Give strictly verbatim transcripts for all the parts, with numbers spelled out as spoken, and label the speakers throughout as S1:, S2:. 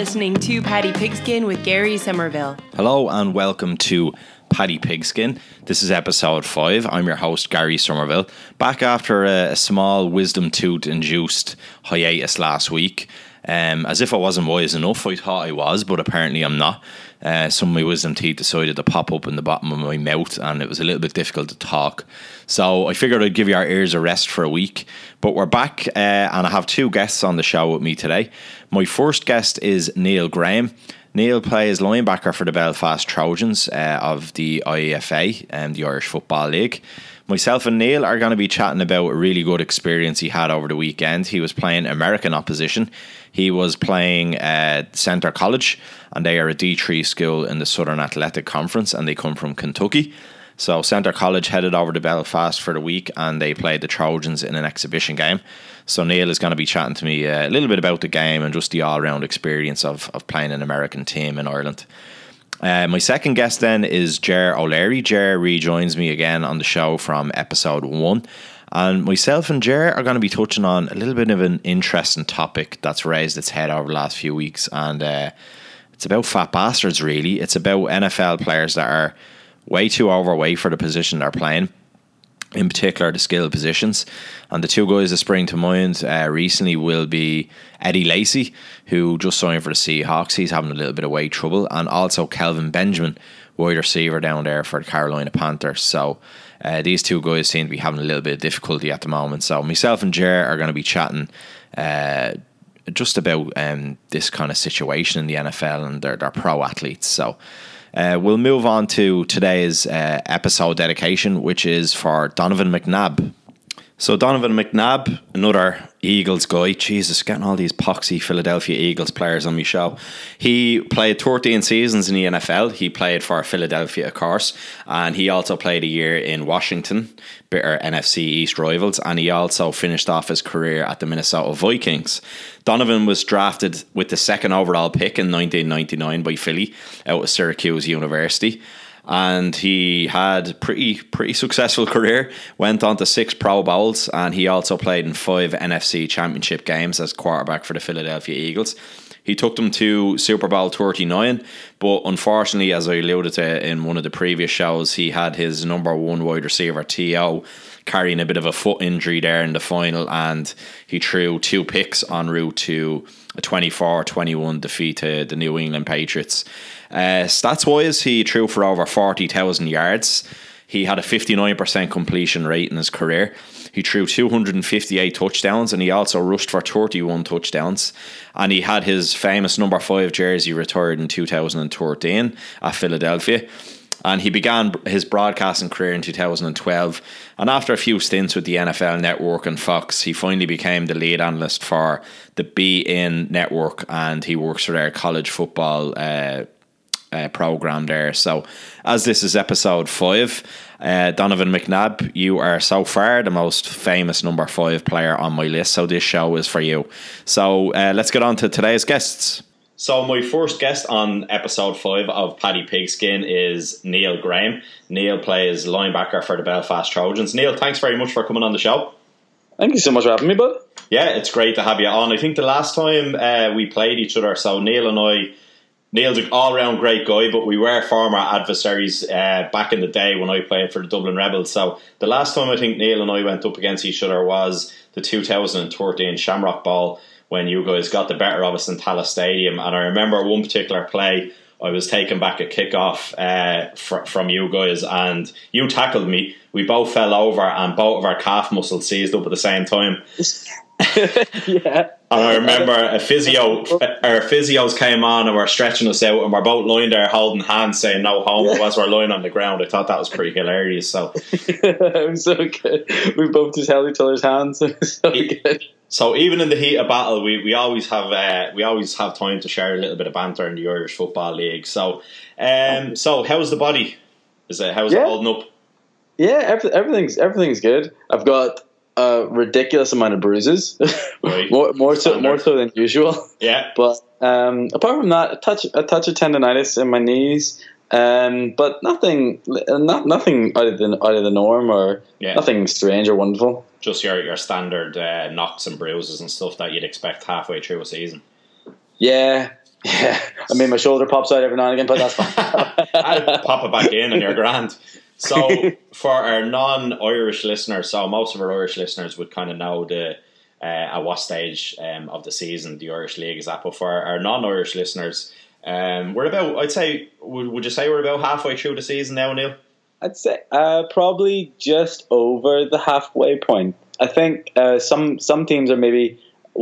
S1: listening to Paddy Pigskin with Gary Somerville.
S2: Hello and welcome to Paddy Pigskin. This is episode five. I'm your host, Gary Somerville. Back after a, a small wisdom tooth induced hiatus last week. Um, as if I wasn't wise enough, I thought I was, but apparently I'm not. Uh, some of my wisdom teeth decided to pop up in the bottom of my mouth and it was a little bit difficult to talk. So I figured I'd give you our ears a rest for a week. But we're back uh, and I have two guests on the show with me today. My first guest is Neil Graham. Neil plays linebacker for the Belfast Trojans uh, of the I E F A, um, the Irish Football League. Myself and Neil are going to be chatting about a really good experience he had over the weekend. He was playing American opposition. He was playing uh, Centre College, and they are a D three school in the Southern Athletic Conference, and they come from Kentucky. So Centre College headed over to Belfast for the week, and they played the Trojans in an exhibition game. So Neil is going to be chatting to me uh, a little bit about the game and just the all-round experience of, of playing an American team in Ireland. Uh, my second guest then is Ger O'Leary. Ger rejoins me again on the show from episode one. And myself and Ger are going to be touching on a little bit of an interesting topic that's raised its head over the last few weeks. And uh, it's about fat bastards, really. It's about N F L players that are way too overweight for the position they're playing, in particular the skill positions. And the two guys that spring to mind uh, recently will be Eddie Lacy, who just signed for the Seahawks. He's having a little bit of weight trouble. And also Kelvin Benjamin, wide receiver down there for the Carolina Panthers. So uh, these two guys seem to be having a little bit of difficulty at the moment. So myself and Ger are going to be chatting uh, just about um, this kind of situation in the N F L and their, their pro athletes. So Uh, we'll move on to today's uh, episode dedication, which is for Donovan McNabb. So Donovan McNabb, another Eagles guy. Jesus, getting all these poxy Philadelphia Eagles players on my show. He played thirteen seasons in the N F L. He played for Philadelphia, of course, and he also played a year in Washington, bitter N F C East rivals, and he also finished off his career at the Minnesota Vikings. Donovan was drafted with the second overall pick in nineteen ninety-nine by Philly out of Syracuse University. And he had a pretty, pretty successful career, went on to six Pro Bowls, and he also played in five N F C Championship games as quarterback for the Philadelphia Eagles. He took them to Super Bowl thirty-nine, but unfortunately, as I alluded to in one of the previous shows, he had his number one wide receiver, T O, carrying a bit of a foot injury there in the final, and he threw two picks en route to a twenty-four twenty-one defeat to the New England Patriots. Uh, stats-wise, he threw for over forty thousand yards. He had a fifty-nine percent completion rate in his career. He threw two hundred fifty-eight touchdowns, and he also rushed for thirty-one touchdowns. And he had his famous number five jersey retired in two thousand thirteen at Philadelphia. And he began his broadcasting career in two thousand twelve. And after a few stints with the N F L Network and Fox, he finally became the lead analyst for the Be In Network, and he works for their college football uh, uh, program there. So, as this is episode five, uh, Donovan McNabb, you are so far the most famous number five player on my list. So this show is for you. So uh, let's get on to today's guests. So my first guest on episode five of Paddy Pigskin is Neil Graham. Neil plays linebacker for the Belfast Trojans. Neil, thanks very much for coming on the show.
S3: Thank you so much for having me, bud.
S2: Yeah, it's great to have you on. I think the last time uh, we played each other, so Neil and I, Neil's an all-round great guy, but we were former adversaries uh, back in the day when I played for the Dublin Rebels. So the last time I think Neil and I went up against each other was the two thousand thirteen Shamrock Bowl, when you guys got the better of us in Tallaght Stadium. And I remember one particular play, I was taking back a kickoff uh, fr- from you guys, and you tackled me. We both fell over, and both of our calf muscles seized up at the same time.
S3: Yeah.
S2: And I remember a physio, our physios came on and were stretching us out, and we're both lying there holding hands saying no homo as we're lying on the ground. I thought that was pretty hilarious. So
S3: it was so good. We both just held each other's hands. It was so
S2: it,
S3: good.
S2: So even in the heat of battle, we, we always have uh, we always have time to share a little bit of banter in the Irish Football League. So, um, so how's the body? Is it how's
S3: yeah.
S2: it holding up?
S3: Yeah, every, everything's everything's good. I've got a ridiculous amount of bruises,
S2: right.
S3: more more so more so than usual.
S2: Yeah,
S3: but um, apart from that, a touch a touch of tendonitis in my knees. Um, but nothing, not nothing out of the out of the norm, or yeah. nothing strange or wonderful.
S2: Just your your standard uh, knocks and bruises and stuff that you'd expect halfway through a season.
S3: Yeah, Yeah, I mean, my shoulder pops out every now and again, but that's fine.
S2: I'll pop it back in and you're grand. So for our non-Irish listeners, so most of our Irish listeners would kind of know the uh, at what stage um, of the season the Irish League is at. But for our non-Irish listeners, um, we're about, I'd say, would, would you say we're about halfway through the season now, Neil?
S3: I'd say uh, probably just over the halfway point. I think uh, some some teams are maybe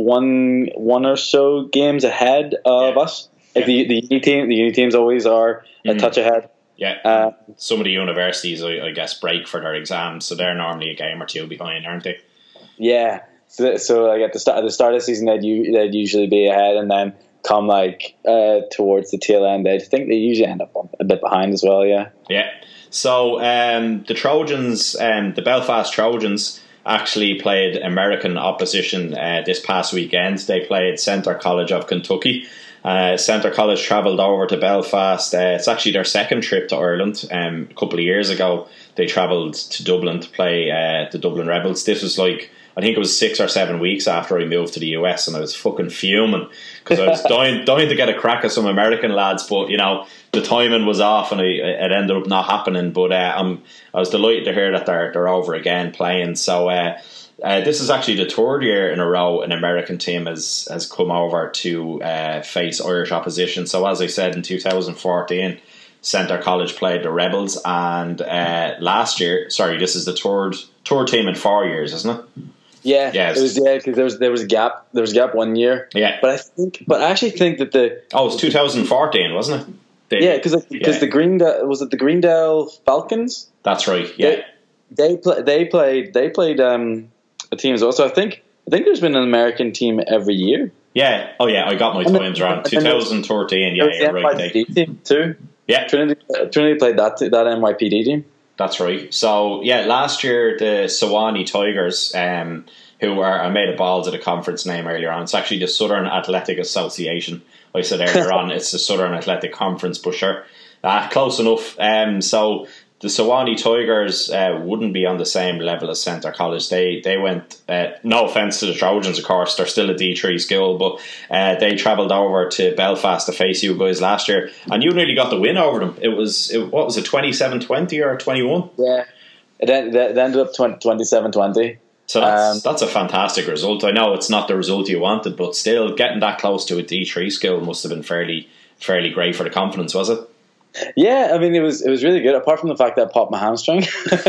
S3: one one or so games ahead of
S2: yeah.
S3: us. Like yeah. the the uni team, the uni teams always are a mm. touch ahead.
S2: Yeah, uh, some of the universities, I, I guess, break for their exams, so they're normally a game or two behind, aren't they?
S3: Yeah. So, so like at the start, at the start of the season, they'd, they'd usually be ahead, and then come like uh, towards the tail end, I think they usually end up a bit behind as well. Yeah.
S2: Yeah. So um, the Trojans, um, the Belfast Trojans, actually played American opposition uh, this past weekend. They played Centre College of Kentucky. Uh, Centre College travelled over to Belfast. Uh, it's actually their second trip to Ireland. Um, a couple of years ago, they travelled to Dublin to play uh, the Dublin Rebels. This was like, I think it was six or seven weeks after I moved to the U S, and I was fucking fuming because I was dying, dying to get a crack at some American lads, but you know the timing was off, and I, it ended up not happening. But uh, I'm, I was delighted to hear that they're they're over again playing. So uh, uh, this is actually the third year in a row an American team has has come over to uh, face Irish opposition. So as I said, in two thousand fourteen, Centre College played the Rebels, and uh, last year, sorry, this is the third third team in four years, isn't it?
S3: Yeah, yes. it was yeah because there was there was a gap there was a gap one year.
S2: Yeah,
S3: but I think but I actually think that the
S2: oh it was two thousand fourteen, wasn't it?
S3: They, yeah, because because yeah. the Greendale was it the Greendale Falcons?
S2: That's right. Yeah,
S3: they they, play, they played they played um, a team as well. So I think I think there's been an American team every year.
S2: Yeah. Oh yeah, I got my times wrong. twenty thirteen. Yeah, you're right.
S3: N Y P D team too.
S2: Yeah,
S3: Trinity uh, Trinity played that that N Y P D team.
S2: That's right. So yeah, last year the Sewanee Tigers, um, who are I made a balls at a conference name earlier on. It's actually the Southern Athletic Association. I said earlier on it's the Southern Athletic Conference, but sure, uh, close enough. Um, so the Sewanee Tigers uh, wouldn't be on the same level as Centre College. They they went. Uh, no offence to the Trojans, of course, they're still a D three school, but uh, they travelled over to Belfast to face you guys last year, and you nearly got the win over them. It was it, what was it, twenty-seven twenty or twenty-one?
S3: Yeah, it, en- it ended up twenty-seven twenty.
S2: So that's, um, that's a fantastic result. I know it's not the result you wanted, but still getting that close to a D three school must have been fairly fairly great for the confidence, was it?
S3: Yeah, I mean it was it was really good. Apart from the fact that I popped my hamstring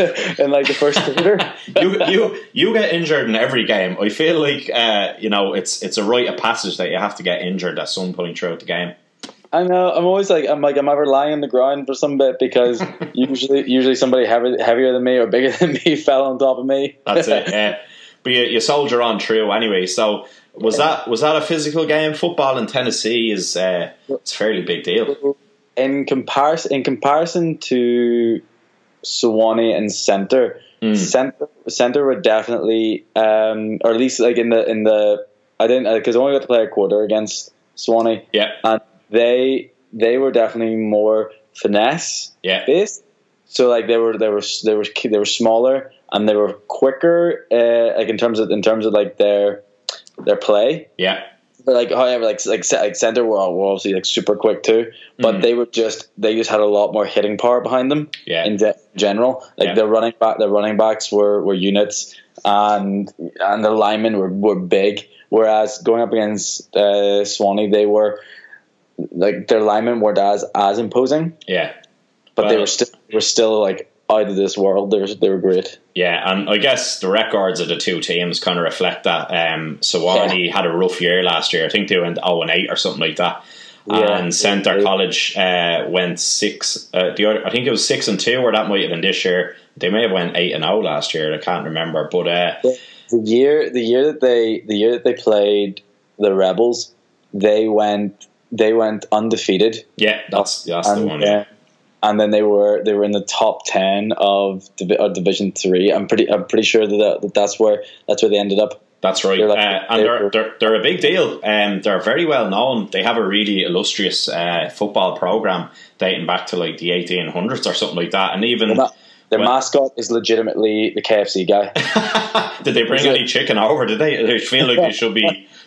S3: in like the first quarter.
S2: you you you get injured in every game. I feel like uh, you know it's it's a rite of passage that you have to get injured at some point throughout the game.
S3: I know. I'm always like I'm like I'm ever lying on the ground for some bit because usually usually somebody heavier, heavier than me or bigger than me fell on top of me.
S2: That's it. Yeah, but you, you soldier on through anyway. So was yeah. that was that a physical game? Football in Tennessee is uh, it's a fairly big deal.
S3: In comparison, in comparison to Sewanee and Centre, mm. Centre, Centre were definitely, um, or at least like in the in the, I didn't because I only got to play a quarter against Sewanee.
S2: Yeah,
S3: and they they were definitely more finesse
S2: yeah.
S3: based. So like they were they were they were they were smaller and they were quicker, uh, like in terms of in terms of like their their play.
S2: Yeah.
S3: But like, however, like like, like Centre were, were obviously like super quick too, but mm. they were just they just had a lot more hitting power behind them.
S2: Yeah.
S3: In de- general, like yeah. their running back, their running backs were, were units, and and their linemen were, were big. Whereas going up against uh, Sewanee, they were like their linemen weren't as as imposing.
S2: Yeah.
S3: But well, they were still were still like out of this world. They were they were great.
S2: Yeah, and I guess the records of the two teams kind of reflect that. Um, Sewanee yeah. had a rough year last year. I think they went oh and eight or something like that. Yeah, and Centre yeah. College uh, went six. Uh, the other, I think it was six and two, or that might have been this year. They may have went eight and zero last year. I can't remember, but uh,
S3: the year the year that they the year that they played the Rebels, they went they went undefeated.
S2: Yeah, that's that's and, the one. Yeah.
S3: Uh, And then they were they were in the top ten of, Divi- of Division Three. I'm pretty I'm pretty sure that, that that's where that's where they ended up.
S2: That's right, like, uh, and they're, they're they're a big deal. Um, they're very well known. They have a really illustrious uh, football program dating back to like the eighteen hundreds or something like that. And even
S3: ma- their when, mascot is legitimately the K F C guy.
S2: Did they bring any chicken over? Did they? They feel like they should be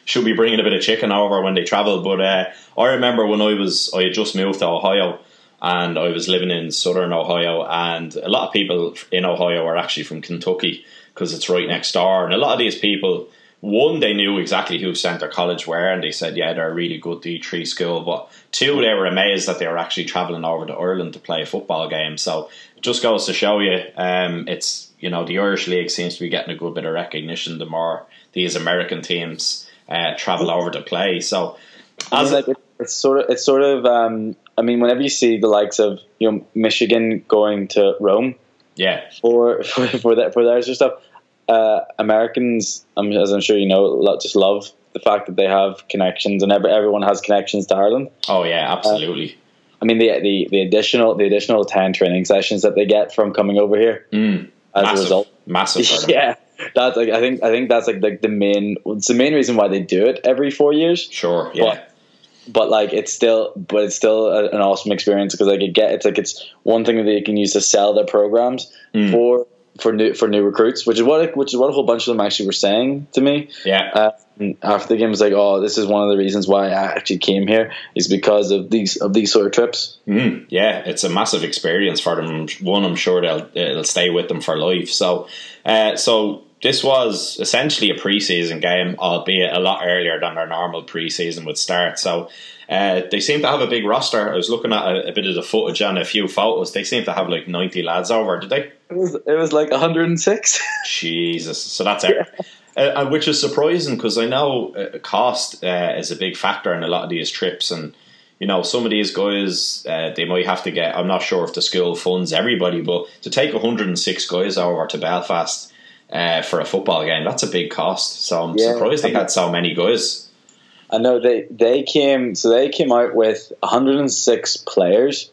S4: should be bringing a bit of chicken over when they travel. But uh, I remember when I was I had just moved to Ohio, and I was living in southern Ohio, and a lot of people in Ohio are actually from Kentucky because it's right next door. And a lot of these people, one, they knew exactly who Centre College were, and they said, yeah, they're a really good D three school. But two, they were amazed that they were actually travelling over to Ireland to play a football game. So it just goes to show you, um, it's, you know, the Irish League seems to be getting a good bit of recognition the more these American teams uh, travel over to play. So,
S3: I mean, like it, it's sort of, it's sort of. Um, I mean, whenever you see the likes of, you know, Michigan going to Rome,
S4: yeah,
S3: for for for that for their stuff, uh, Americans, um, as I'm sure you know, lo- just love the fact that they have connections, and every, everyone has connections to Ireland.
S4: Oh yeah, absolutely.
S3: Uh, I mean, the the the additional the additional ten training sessions that they get from coming over here
S4: mm,
S3: as
S4: massive,
S3: a result,
S4: massive. For them.
S3: Yeah. That's like I think I think that's like the, the main it's the main reason why they do it every four years.
S4: Sure, yeah.
S3: But, but like it's still but it's still a, an awesome experience because like it get it's like it's one thing that they can use to sell their programs mm. for for new for new recruits, which is what which is what a whole bunch of them actually were saying to me.
S4: Yeah.
S3: Uh, after the game, was like, oh, this is one of the reasons why I actually came here is because of these of these sort of trips.
S4: Mm, yeah, it's a massive experience for them. One, I'm sure they'll it'll stay with them for life. So, uh, so. This was essentially a pre-season game, albeit a lot earlier than their normal pre-season would start. So uh, they seem to have a big roster. I was looking at a, a bit of the footage and a few photos. They seem to have like ninety lads over, did they?
S3: It was, it was like one hundred six.
S4: Jesus. So that's it. Yeah. Uh, which is surprising because I know uh, cost uh, is a big factor in a lot of these trips. And, you know, some of these guys, uh, they might have to get, I'm not sure if the school funds everybody, but to take one hundred six guys over to Belfast Uh, for a football game, that's a big cost. So I'm yeah, surprised they had so many guys.
S3: I know they they came so they came out with one hundred six players,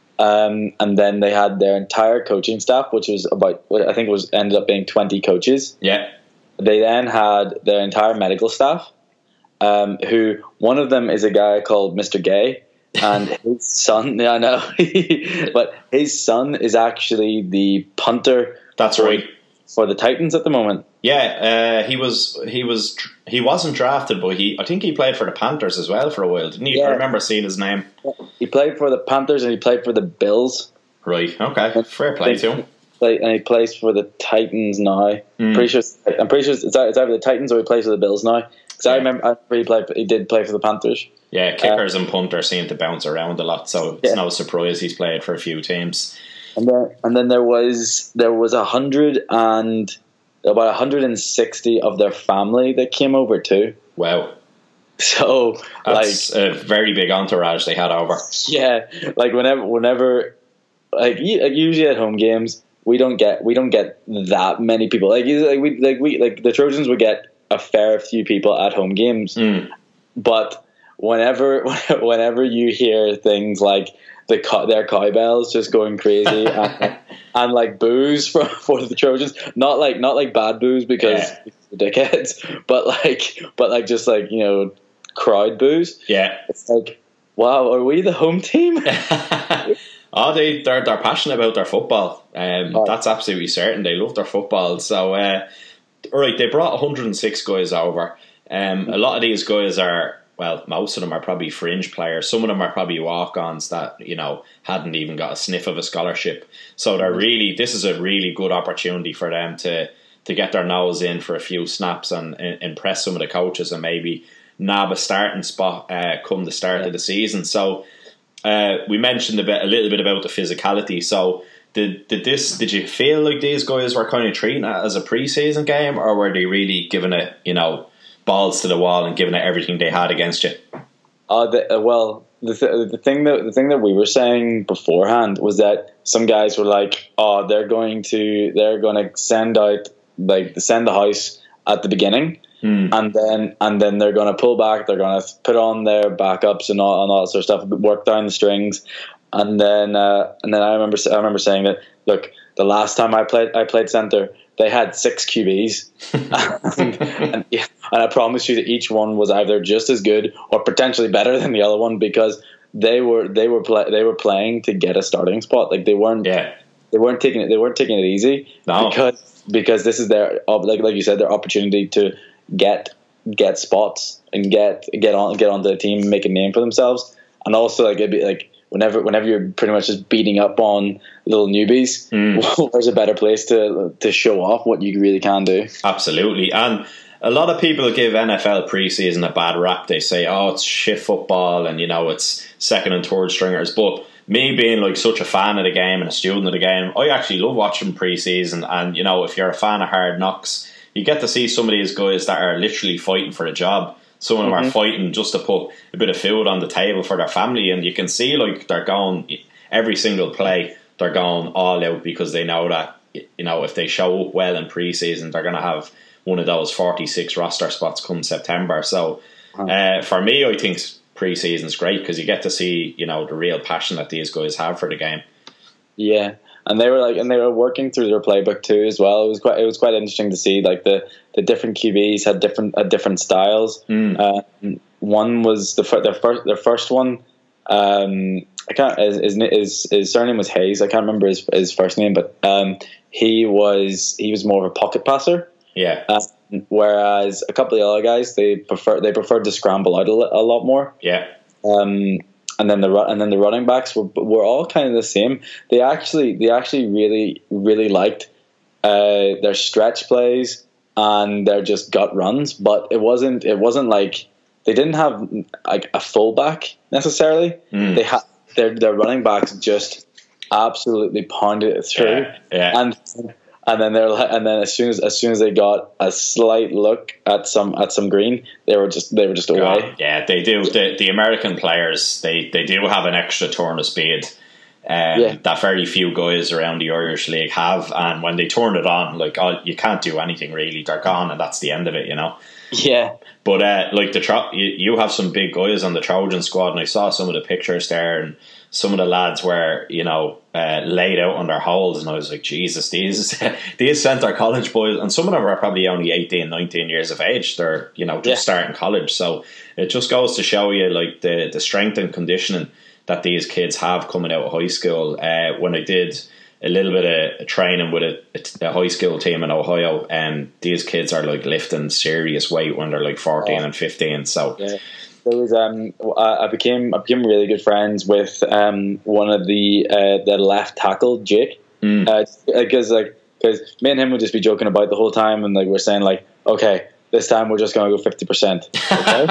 S3: um, and then they had their entire coaching staff, which was about I think it was ended up being twenty coaches.
S4: Yeah.
S3: They then had their entire medical staff, um, who one of them is a guy called Mister Gay, and his son. Yeah, I know, but his son is actually the punter.
S4: That's right.
S3: For the Titans at the moment.
S4: Yeah, uh, he was he was he wasn't drafted, but he I think he played for the Panthers as well for a while, didn't he? Yeah. I remember seeing his name.
S3: He played for the Panthers and he played for the Bills.
S4: Right. Okay. Fair play to him.
S3: And he plays for the Titans now. Mm. Pretty sure. I'm pretty sure it's either the Titans or he plays for the Bills now. Because yeah. I remember I remember he played. He did play for the Panthers.
S4: Yeah, kickers uh, and punters seem to bounce around a lot, so it's yeah. no surprise he's played for a few teams.
S3: And then, and then there was there was a hundred and about a hundred and sixty of their family that came over too.
S4: Wow!
S3: So
S4: that's
S3: like
S4: a very big entourage they had over.
S3: Yeah, like whenever, whenever, like, like usually at home games we don't get we don't get that many people. Like like we like we like the Trojans would get a fair few people at home games,
S4: mm.
S3: but whenever whenever you hear things like the their cowbells just going crazy and, and like boos for, for the Trojans, not like not like bad boos because
S4: yeah.
S3: dickheads, but like but like just like, you know, crowd boos.
S4: Yeah,
S3: it's like, wow, are we the home team?
S4: oh, they they're they're passionate about their football. Um, oh. That's absolutely certain. They love their football. So, uh, all right, they brought one hundred six guys over. Um, a lot of these guys are. Well, most of them are probably fringe players. Some of them are probably walk-ons that, you know, hadn't even got a sniff of a scholarship. So they're really, this is a really good opportunity for them to to get their nose in for a few snaps and, and impress some of the coaches and maybe nab a starting spot uh, come the start yeah. of the season. So uh, we mentioned a bit, a little bit about the physicality. So did did this? Did you feel like these guys were kind of treating it as a pre-season game, or were they really giving it, you know, balls to the wall and giving it everything they had against you?
S3: Uh, the, uh, well, the th- the thing that the thing that we were saying beforehand was that some guys were like, "Oh, they're going to they're going to send out like send the house at the beginning,
S4: hmm.
S3: and then and then they're going to pull back. They're going to put on their backups and all and all that sort of stuff, work down the strings, and then uh, and then I remember I remember saying that, look, the last time I played I played center, they had six Q Bs, and, and, and I promise you that each one was either just as good or potentially better than the other one, because they were they were play, they were playing to get a starting spot. Like they weren't
S4: yeah.
S3: they weren't taking it they weren't taking it easy
S4: no.
S3: because because this is their like like you said their opportunity to get get spots and get get on get onto the team and make a name for themselves. And also like it'd be like whenever whenever you're pretty much just beating up on little newbies, mm. where's a better place to to show off what you really can do?
S4: Absolutely. And a lot of people give N F L preseason a bad rap. They say, oh, it's shit football and, you know, it's second and third stringers. But me being like such a fan of the game and a student of the game, I actually love watching preseason. And, you know, if you're a fan of Hard Knocks, you get to see some of these guys that are literally fighting for a job. Some of them mm-hmm. are fighting just to put a bit of food on the table for their family. And you can see like they're going, every single play, they're going all out because they know that, you know, if they show up well in preseason, they're going to have one of those forty-six roster spots come September. So uh, for me, I think pre-season is great because you get to see, you know, the real passion that these guys have for the game.
S3: Yeah, and they were like, and they were working through their playbook too as well. It was quite, it was quite interesting to see like the, the different Q Bs had different uh, different styles. Mm. Uh, one was the their first their first one. Um, I can't his, his his his surname was Hayes. I can't remember his his first name, but um, he was he was more of a pocket passer.
S4: Yeah.
S3: Uh, whereas a couple of the other guys, they prefer they preferred to scramble out a, a lot more.
S4: Yeah.
S3: Um, and then the and then the running backs were were all kind of the same. They actually they actually really really liked uh, their stretch plays and their just gut runs, but it wasn't it wasn't like they didn't have like a fullback necessarily. Mm. They had their their running backs just absolutely pounded it through.
S4: Yeah. Yeah.
S3: And And then they're like, and then as soon as as soon as they got a slight look at some at some green, they were just they were just away.
S4: God, yeah, they do. The, the American players, they, they do have an extra turn of speed um, yeah. that very few guys around the Irish League have. And when they turn it on, like oh, you can't do anything really. They're gone, and that's the end of it. You know.
S3: Yeah.
S4: But uh, like the Tro- you, you have some big guys on the Trojan squad, and I saw some of the pictures there, and some of the lads were, you know, uh, laid out on their holes, and I was like, Jesus, these these centre college boys, and some of them are probably only eighteen, nineteen years of age. They're, you know, just yeah. starting college. So it just goes to show you, like, the, the strength and conditioning that these kids have coming out of high school. Uh, when I did a little bit of training with a, a high school team in Ohio, and um, these kids are, like, lifting serious weight when they're, like, fourteen oh. and fifteen. So...
S3: Yeah. There was um I became I became really good friends with um one of the uh, the left tackle Jake mm. uh, because like because me and him would just be joking about the whole time, and like we're saying like, okay, this time we're just gonna go fifty percent. Okay?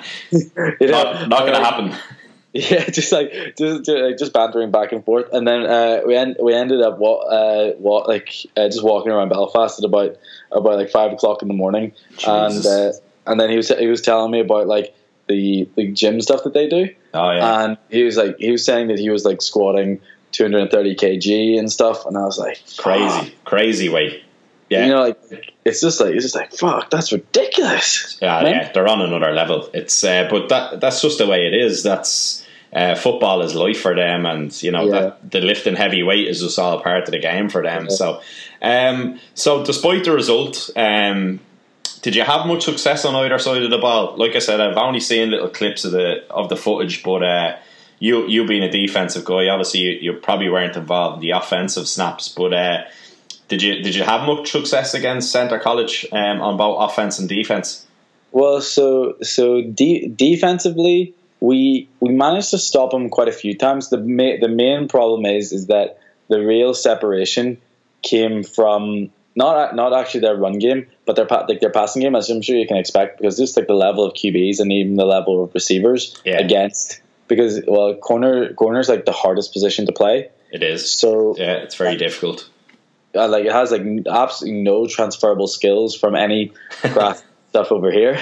S4: you know, not, not gonna like, happen.
S3: Yeah, just like just just, just bantering back and forth, and then uh, we en- we ended up what uh what like uh, just walking around Belfast at about about like five o'clock in the morning, Jesus. and uh, and then he was he was telling me about like. The, the gym stuff that they do.
S4: Oh yeah.
S3: And he was like he was saying that he was like squatting two hundred thirty kilograms and stuff, and I was like,
S4: crazy, crazy weight. Yeah.
S3: You know, like it's just like it's just like fuck, that's ridiculous.
S4: Yeah, man. Yeah, they're on another level. It's uh, but that that's just the way it is. That's uh, football is life for them, and you know yeah. that the lifting heavy weight is just all part of the game for them. Yeah. So, um, so despite the result, um. Did you have much success on either side of the ball? Like I said, I've only seen little clips of the of the footage, but uh, you you being a defensive guy, obviously you, you probably weren't involved in the offensive snaps. But uh, did you did you have much success against Centre College um, on both offense and defense?
S3: Well, so so de- defensively, we we managed to stop them quite a few times. The ma- the main problem is is that the real separation came from. Not not actually their run game, but their like their passing game, as I'm sure you can expect, because just like the level of Q Bs and even the level of receivers
S4: yeah.
S3: against. Because well, corner corner is like the hardest position to play.
S4: It is.
S3: So
S4: yeah, it's very difficult.
S3: Uh, like it has like absolutely no transferable skills from any craft stuff over here.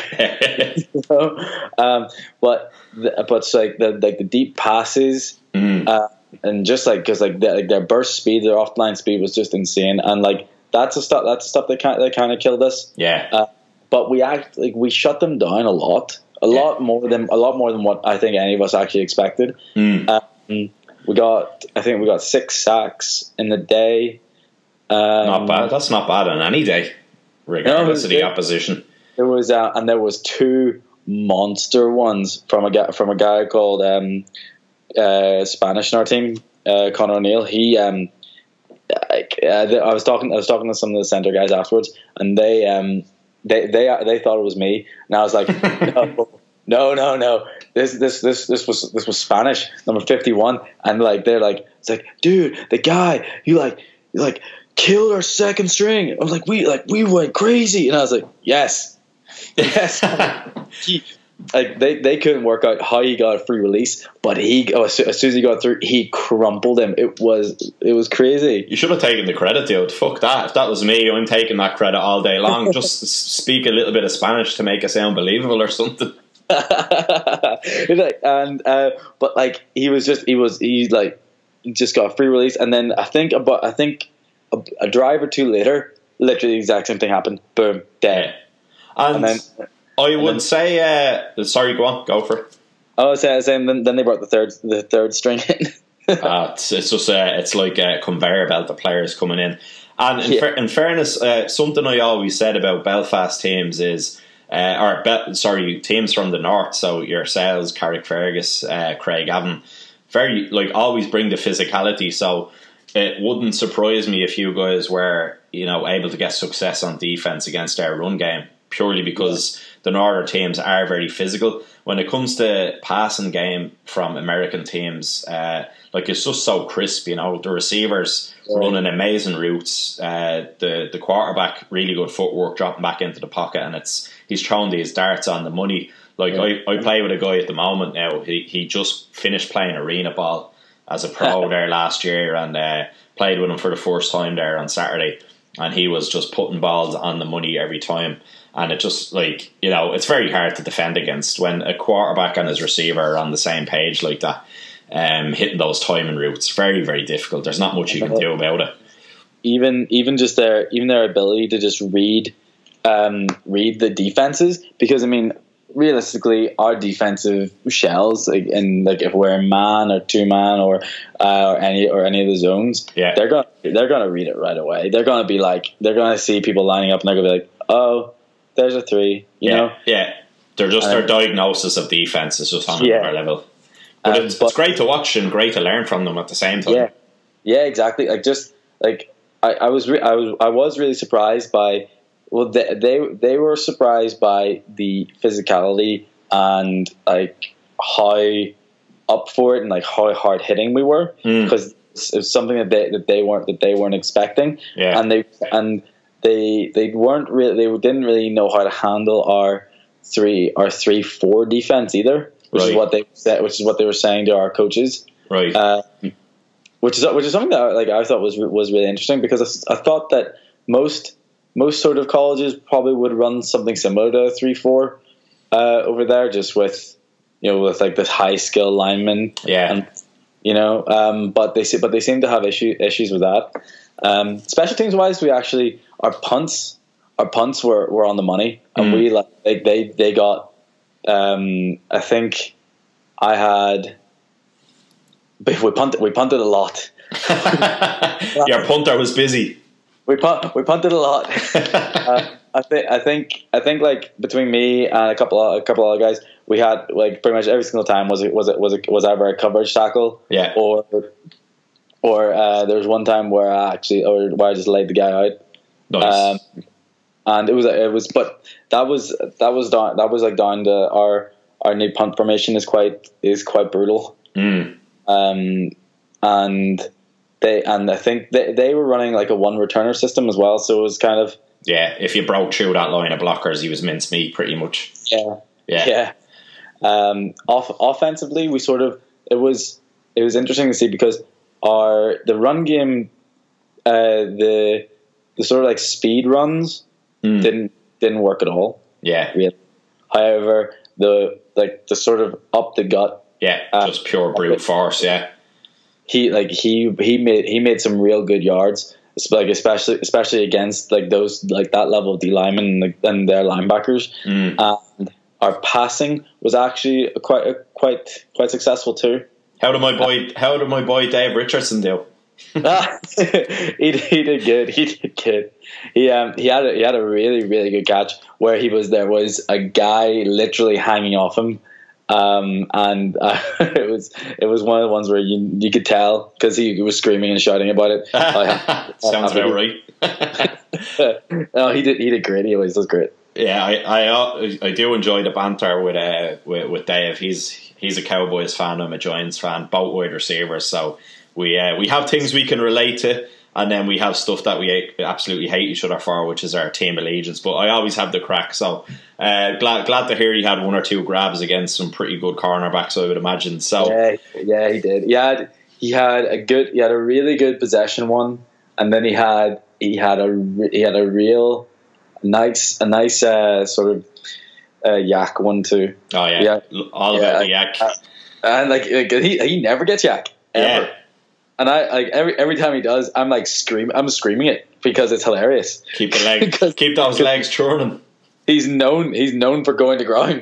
S3: you know? um, but the, but it's like the like the deep passes. Mm. Uh, and just like because like, the, like their burst speed, their offline speed was just insane, and like. That's the stuff. That's the stuff that kind that kind of killed us.
S4: Yeah.
S3: Uh, but we act like we shut them down a lot, a yeah. lot more than a lot more than what I think any of us actually expected. Mm. Um, we got, I think we got six sacks in the day. Um,
S4: not bad. That's not bad on any day, regardless no, of the there, opposition.
S3: There was uh, and there was two monster ones from a guy from a guy called um, uh, Spanish in our team, uh, Conor O'Neill. He. Um, Like, uh, I was talking, I was talking to some of the centre guys afterwards, and they, um, they they they thought it was me, and I was like, no, no, no, no. This this this this was this was Spanish, number fifty-one, and like they're like, it's like, dude, the guy you like you like killed our second string. I was like, we like we went crazy, and I was like, yes, yes. he, like they, they couldn't work out how he got a free release, but he oh, as soon as he got through, he crumpled him. It was it was crazy.
S4: You should have taken the credit, dude. Fuck that. If that was me, I'm taking that credit all day long. Just speak a little bit of Spanish to make it sound believable or something.
S3: like, and uh, but like he was just he was he like just got a free release, and then I think about I think a, a drive or two later, literally the exact same thing happened. Boom, dead.
S4: Yeah. And, and then. I would then, say, uh, sorry, go on, go for it.
S3: I was saying, then, then they brought the third, the third string in.
S4: uh, it's, it's just, uh, it's like a conveyor belt of players coming in. And in, yeah. fa- in fairness, uh, something I always said about Belfast teams is, uh, or Be- sorry, teams from the north. So yourselves, Carrickfergus, uh, Craigavon, very like always bring the physicality. So it wouldn't surprise me if you guys were, you know, able to get success on defense against our run game. Purely because the northern teams are very physical. When it comes to passing game from American teams, uh, like it's just so crisp, you know. The receivers yeah. running amazing routes, uh, the the quarterback really good footwork, dropping back into the pocket, and it's he's throwing these darts on the money. Like yeah. I, I play with a guy at the moment now. He he just finished playing arena ball as a pro there last year, and uh, played with him for the first time there on Saturday, and he was just putting balls on the money every time. And it just, like, you know, it's very hard to defend against when a quarterback and his receiver are on the same page like that, um, hitting those timing routes. Very, very difficult. There's not much you can do about it.
S3: Even even just their even their ability to just read um, read the defenses, because I mean, realistically, our defensive shells, like, and like if we're man or two man or uh, or any or any of the zones,
S4: yeah,
S3: they're gonna they're gonna read it right away. They're gonna be like they're gonna see people lining up and they're gonna be like, oh, there's a three, you
S4: yeah,
S3: know?
S4: Yeah. They're just, um, their diagnosis of defense is just on
S3: yeah.
S4: another level. But, um, it's, but it's great to watch and great to learn from them at the same time.
S3: Yeah, yeah, exactly. Like, just, like, I, I was re- I was I was really surprised by, well, they, they, they were surprised by the physicality and, like, how up for it and, like, how hard hitting we were. Because mm. it was something that they, that they weren't, that they weren't expecting.
S4: Yeah.
S3: And they, and, They they weren't really they didn't really know how to handle our three our three four defense either, which right. is what they said, which is what they were saying to our coaches,
S4: right?
S3: Uh, which is which is something that like I thought was was really interesting, because I, I thought that most most sort of colleges probably would run something similar to three four uh, over there, just with you know with like this high skill lineman,
S4: yeah,
S3: and, you know, um, but they but they seem to have issue issues with that. Um, special teams wise, we actually our punts our punts were, were on the money, and mm. we like they, they they got um, I think I had we punted we punted a lot.
S4: Your punter was busy.
S3: We punt we punted a lot. uh, I think I think I think like between me and a couple of, a couple of other guys, we had like pretty much every single time was it was it was it was either a coverage tackle,
S4: yeah,
S3: or or uh, there was one time where I actually or where I just laid the guy out.
S4: Nice.
S3: Um, and it was it was but that was that was down that was like down to our our new punt formation is quite is quite brutal.
S4: Mm.
S3: Um, and they and I think they they were running like a one returner system as well, so it was kind of
S4: yeah. If you broke through that line of blockers, he was mincemeat pretty much.
S3: Yeah,
S4: yeah.
S3: yeah. Um, off offensively, we sort of it was it was interesting to see because our the run game, uh, the the sort of like speed runs mm. didn't didn't work at all.
S4: Yeah.
S3: Really. However, the like the sort of up the gut.
S4: Yeah, just uh, pure brute force. Yeah.
S3: He like he he made he made some real good yards, like especially especially against like those like that level of D linemen and, like, and their linebackers.
S4: Mm.
S3: And our passing was actually quite quite quite successful too.
S4: How did my boy How did my boy Dave Richardson do?
S3: he he did good. He did good. He um he had a, he had a really really good catch where he was there was a guy literally hanging off him. Um, and uh, it was it was one of the ones where you you could tell because he was screaming and shouting about it.
S4: Sounds about right.
S3: No, he did he did great. He always does great.
S4: Yeah, I, I I do enjoy the banter with uh with, with Dave. He's he's a Cowboys fan. I'm a Giants fan. Both wide receivers, so we uh, we have things we can relate to, and then we have stuff that we absolutely hate each other for, which is our team allegiance. But I always have the crack. So uh, glad glad to hear he had one or two grabs against some pretty good cornerbacks, I would imagine. So
S3: yeah, yeah, he did. He had he had a good he had a really good possession one, and then he had he had a he had a real. Nice, a nice uh, sort of uh, yak one too.
S4: Oh yeah,
S3: yeah.
S4: all
S3: yeah,
S4: about the yak.
S3: Uh, and like, like he, he never gets yak ever.
S4: Yeah.
S3: And I like every every time he does, I'm like screaming. I'm screaming it because it's hilarious.
S4: Keep the legs, keep those legs churning.
S3: He's known. He's known for going to ground.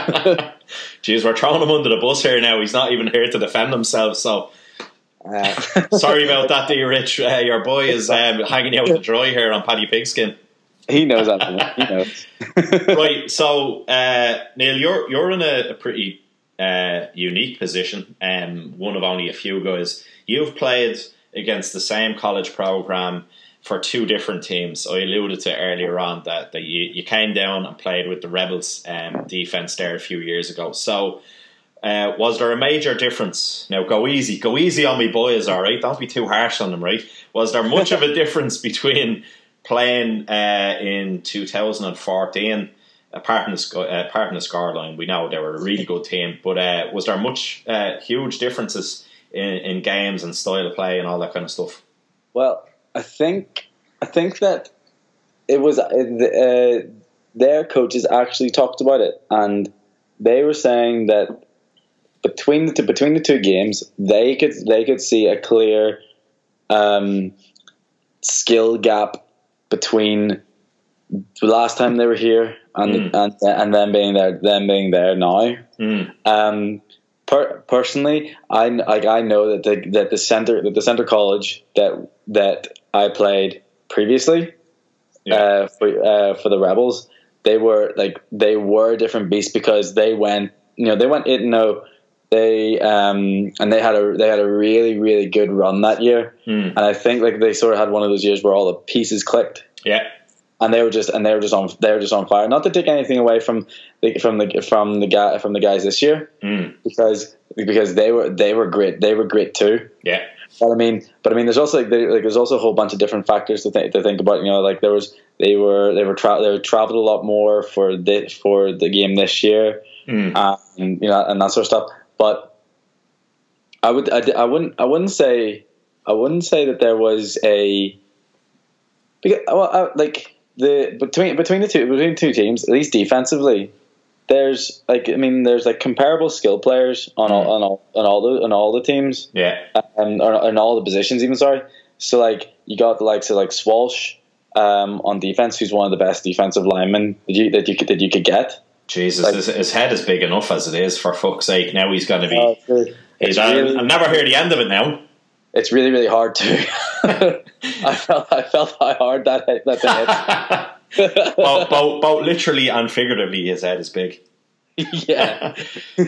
S4: Jeez, we're throwing him under the bus here now. He's not even here to defend himself. So. Uh. Sorry about that, dear Rich. Uh, your boy is um, hanging out to dry here on Paddy Pigskin.
S3: He knows that. He knows.
S4: Right. So, uh, Neil, you're you're in a, a pretty uh, unique position. Um, one of only a few guys. You've played against the same college program for two different teams. I alluded to earlier on that, that you, you came down and played with the Rebels um, defense there a few years ago. So, uh, was there a major difference? Now, go easy, go easy on me, boys. All right, don't be too harsh on them. Right? Was there much of a difference between playing uh, in two thousand fourteen, apart from the, sc- uh, apart from the scoreline? We know they were a really good team, but uh, was there much uh, huge differences in, in games and style of play and all that kind of stuff?
S3: Well, I think I think that it was uh, their coaches actually talked about it, and they were saying that between the two, between the two games, they could they could see a clear um, skill gap between the last time they were here and
S4: mm.
S3: and and them being there, them being there now.
S4: Mm.
S3: Um, per, personally, I like I know that the that the center that the center college that that I played previously, yeah. uh, for uh, for the Rebels, they were like they were a different beast because they went you know they went eight and oh. They um and they had a they had a really really good run that year,
S4: mm.
S3: and I think like they sort of had one of those years where all the pieces clicked.
S4: Yeah,
S3: and they were just and they were just on they were just on fire. Not to take anything away from the from the from the guy from the guys this year,
S4: mm.
S3: because because they were they were great. They were great too.
S4: Yeah,
S3: but I mean, but I mean, there's also like, there, like there's also a whole bunch of different factors to think to think about. You know, like there was they were they were tra- they were traveled a lot more for the for the game this year,
S4: mm.
S3: and you know and that sort of stuff. But I would, I, I wouldn't, I wouldn't say, I wouldn't say that there was a, because well, I, like the between between the two between the two teams, at least defensively, there's like I mean, there's like comparable skill players on all on all on all the on all the teams,
S4: yeah,
S3: and on all the positions even. Sorry, so like you got the likes of like Swalsh um, on defense, who's one of the best defensive linemen that you that you could that you could get.
S4: Jesus, like, his, his head is big enough as it is, for fuck's sake. Now he's going to be...
S3: Uh,
S4: he's, really, I've never heard the end of it now.
S3: It's really, really hard to... I felt I felt how hard that hit. That hit.
S4: both, both, both literally and figuratively, his head is big.
S3: Yeah.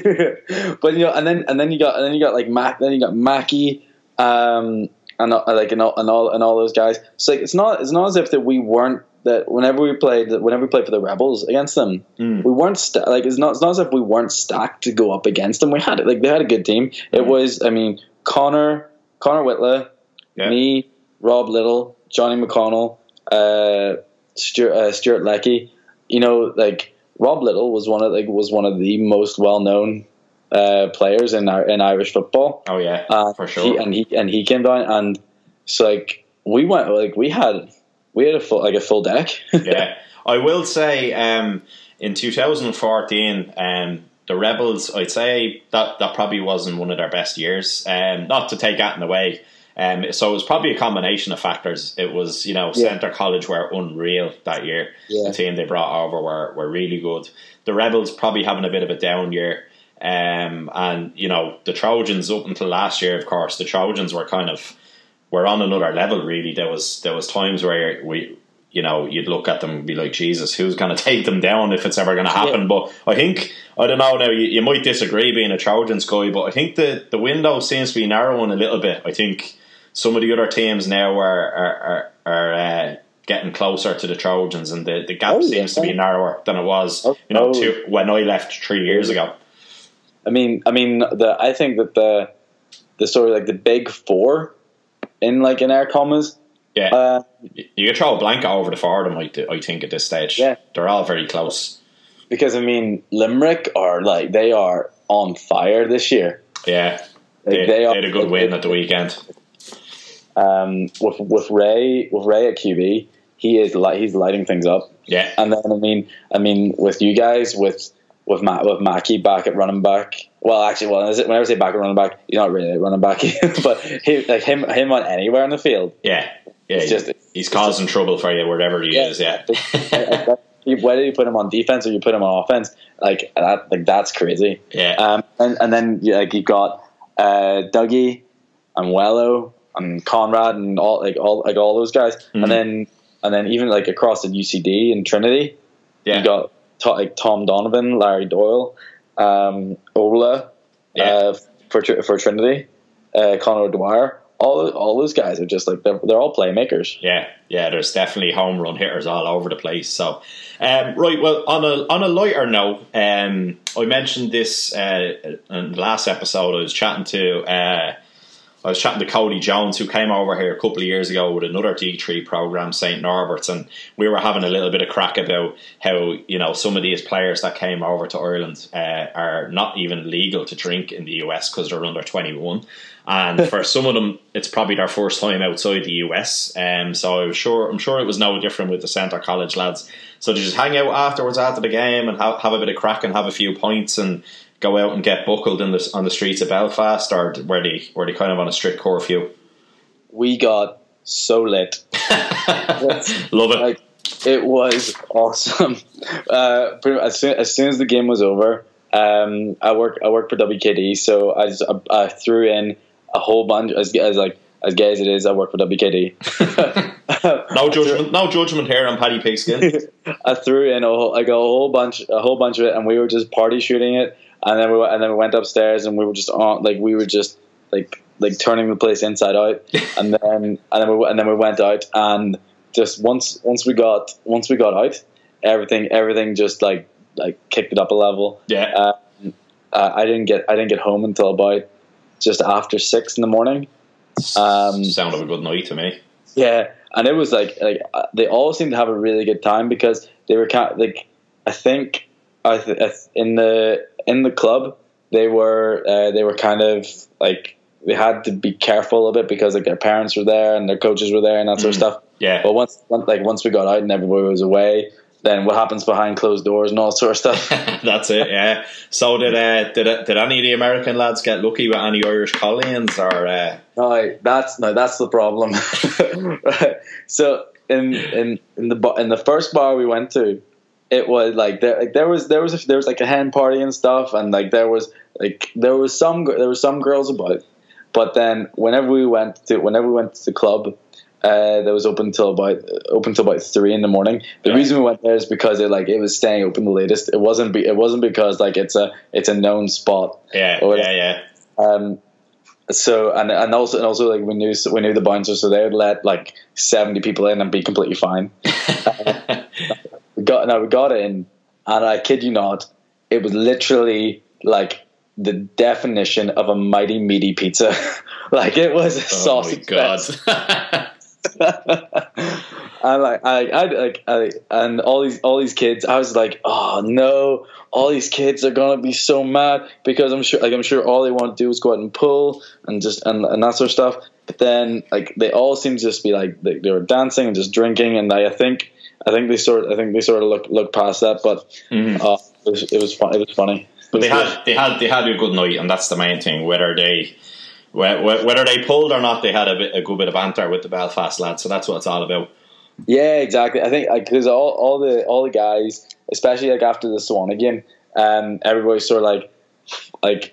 S3: But, you know, and then and then you got and then you got like Mac, then you got Mackie, um, and like and all and all and all those guys. So like, it's not it's not as if that we weren't that whenever we played whenever we played for the Rebels against them,
S4: mm.
S3: we weren't sta- like it's not it's not as if we weren't stacked to go up against them. We had it like they had a good team. Mm. It was I mean Connor Connor Whitla, yeah. me, Rob Little, Johnny McConnell, uh, Stuart uh, Stuart Leckie. You know, like Rob Little was one of like was one of the most well known uh, players in our, in Irish football.
S4: Oh yeah,
S3: uh,
S4: for sure.
S3: He, and he and he came down and so like we went like we had. We had a full, like a full deck.
S4: Yeah, I will say um, in two thousand fourteen, um, the Rebels, I'd say that, that probably wasn't one of their best years. Um, not to take that in the way. Um, so it was probably a combination of factors. It was, you know,
S3: yeah.
S4: Centre College were unreal that year.
S3: Yeah.
S4: The team they brought over were, were really good. The Rebels probably having a bit of a down year. Um, and, you know, the Trojans up until last year, of course, the Trojans were kind of... We're on another level, really. There was there was times where we, you know, you'd look at them and be like, Jesus, who's going to take them down if it's ever going to happen? Yeah. But I think, I don't know now, you, you might disagree being a Trojans guy, but I think the, the window seems to be narrowing a little bit. I think some of the other teams now are are are, are uh, getting closer to the Trojans, and the, the gap
S3: oh,
S4: seems
S3: yeah.
S4: to be narrower than it was,
S3: oh,
S4: you know,
S3: oh.
S4: two, when I left three years ago.
S3: I mean, I mean, the I think that the the sort of like the big four in like in air commas.
S4: Yeah,
S3: uh,
S4: you could throw a blanket over the four of them. I, I think at this stage,
S3: yeah,
S4: they're all very close.
S3: Because I mean, Limerick are like they are on fire this year.
S4: Yeah,
S3: like,
S4: they,
S3: they, are,
S4: they had a good
S3: like,
S4: win at the weekend.
S3: Um, with with Ray with Ray at Q B, he is like he's lighting things up.
S4: Yeah,
S3: and then I mean, I mean, with you guys with. With Matt, with Mackie back at running back. Well, actually, well, whenever I say back at running back, he's not really a running back, but he, like him, him on anywhere on the field.
S4: Yeah, yeah,
S3: it's
S4: he's,
S3: just
S4: he's causing just, trouble for you wherever he
S3: yeah,
S4: is. Yeah,
S3: whether you put him on defense or you put him on offense, like that, like that's crazy.
S4: Yeah,
S3: um, and and then yeah, like you got uh, Dougie and Wello and Conrad and all like all like all those guys, mm-hmm. and then and then even like across the U C D and Trinity,
S4: yeah,
S3: you got. Like Tom Donovan, Larry Doyle, um, Ola,
S4: yeah.
S3: uh, for for Trinity, uh, Conor Dwyer. All all those guys are just like they're, they're all playmakers.
S4: Yeah, yeah. There's definitely home run hitters all over the place. So, um, right. Well, on a on a lighter note, um, I mentioned this uh, in the last episode. I was chatting to. Uh, I was chatting to Cody Jones, who came over here a couple of years ago with another D three program, Saint Norbert's, and we were having a little bit of crack about how, you know, some of these players that came over to Ireland uh, are not even legal to drink in the U S because they're under twenty-one, and for some of them, it's probably their first time outside the U S. Um, so I was sure, I'm sure it was no different with the Centre College lads. So they just hang out afterwards after the game and have, have a bit of crack and have a few pints and go out and get buckled in the, on the streets of Belfast, or were they, were they kind of on a strict curfew?
S3: We got so lit.
S4: Love it.
S3: Like, it was awesome. Uh, as, soon, as soon as the game was over, um, I work I work for W K D, so I just I, I threw in a whole bunch as, as like as gay as it is. I work for W K D.
S4: no judgment, no judgment here on Paddy Pigskin.
S3: I threw in a whole, like a whole bunch, a whole bunch of it, and we were just party shooting it. And then we and then we went upstairs and we were just on like we were just like like turning the place inside out. And then and then we and then we went out, and just once once we got once we got out, everything everything just like like kicked it up a level.
S4: Yeah.
S3: Um, uh, I didn't get I didn't get home until about just after six in the morning. Um,
S4: Sound of a good night to me.
S3: Yeah, and it was like like uh, they all seemed to have a really good time because they were kind of, like I think I th- in the in the club they were uh, they were kind of like they had to be careful a bit because like their parents were there and their coaches were there and that sort of
S4: mm.
S3: stuff.
S4: Yeah.
S3: But once like once we got out and everybody was away, then what happens behind closed doors and all sort of stuff.
S4: That's it. Yeah. So did uh, did did any of the American lads get lucky with any Irish Colleans or? Uh...
S3: No, that's no, that's the problem. Right. So in in in the in the first bar we went to, it was like there like there was there was a, there was like a hen party and stuff, and like there was like there was some there was some girls about, but then whenever we went to whenever we went to the club, uh, that was open till about open till about three in the morning. The
S4: yeah.
S3: reason we went there is because it like it was staying open the latest. It wasn't be, it wasn't because like it's a it's a known spot.
S4: Yeah,
S3: or,
S4: yeah, yeah.
S3: Um. So and and also and also like we knew we knew the bouncers, so they would let like seventy people in and be completely fine. uh, we got now we got in, and I kid you not, it was literally like the definition of a mighty meaty pizza. Like it was a
S4: oh
S3: sausage.
S4: Oh my
S3: god! And like I, I like I, and all these all these kids, I was like, oh no, all these kids are gonna be so mad because I'm sure like I'm sure all they want to do is go out and pull and just and, and that sort of stuff. But then like they all seem to just be like they, they were dancing and just drinking, and I, I think I think they sort I think they sort of look look past that. But
S4: mm.
S3: uh, it was it was fun. It was funny.
S4: But they had they had they had a good night, and that's the main thing. Whether they whether they pulled or not, they had a, bit, a good bit of banter with the Belfast lads. So that's what it's all about.
S3: Yeah, exactly. I think because like, all all the all the guys, especially like after the Swanee game, um, everybody's sort of like like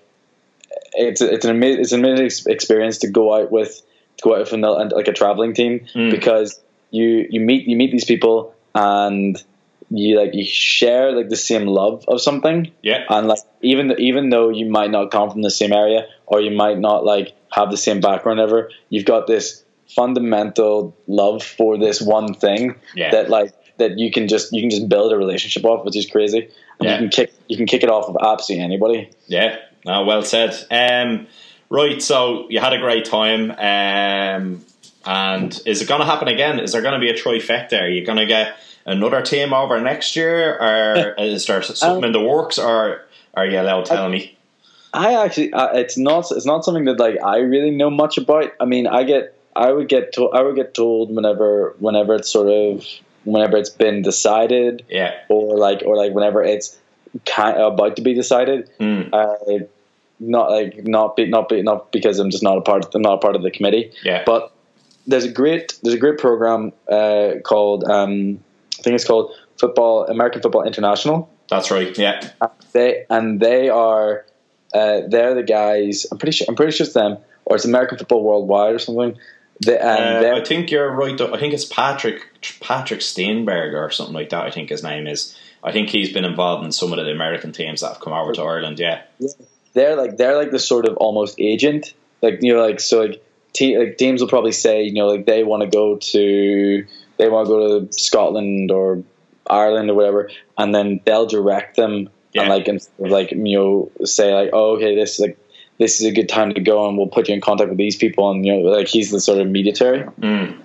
S3: it's a, it's an amazing it's an amazing experience to go out with to go out with an, like a traveling team mm. because you you meet you meet these people and you like you share like the same love of something.
S4: Yeah.
S3: And like even even though you might not come from the same area or you might not like have the same background ever, you've got this fundamental love for this one thing
S4: yeah.
S3: that like that you can just you can just build a relationship off, which is crazy. And
S4: yeah.
S3: you can kick you can kick it off with absolutely anybody.
S4: Yeah, no, well said. Um, right, so you had a great time, um, and is it going to happen again? Is there going to be a trifecta? Are you going to get another team over next year, or is there something um, in the works, or are you allowed to tell
S3: I,
S4: me?
S3: I actually, uh, it's not it's not something that like I really know much about. I mean, I get I would get to, I would get told whenever whenever it's sort of. Whenever it's been decided,
S4: yeah,
S3: or like, or like whenever it's kind of about to be decided,
S4: mm.
S3: uh, not like not be, not be, not because I'm just not a part. I'm not a part of the committee.
S4: Yeah,
S3: but there's a great there's a great program uh, called um, I think it's called Football American Football International.
S4: That's right. Yeah,
S3: and they and they are uh, they're the guys. I'm pretty sure. I'm pretty sure it's them, or it's American Football Worldwide or something. The,
S4: uh, I think you're right. I think it's Patrick Patrick Steinberger or something like that. I think his name is. I think he's been involved in some of the American teams that have come over to Ireland. Yeah,
S3: they're like they're like the sort of almost agent. Like you know, like so like, te- like teams will probably say you know like they want to go to they want to go to Scotland or Ireland or whatever, and then they'll direct them yeah. and like and like you know say like oh okay this is like. This is a good time to go, and we'll put you in contact with these people. And you know, like he's the sort of mediator.
S4: Mm.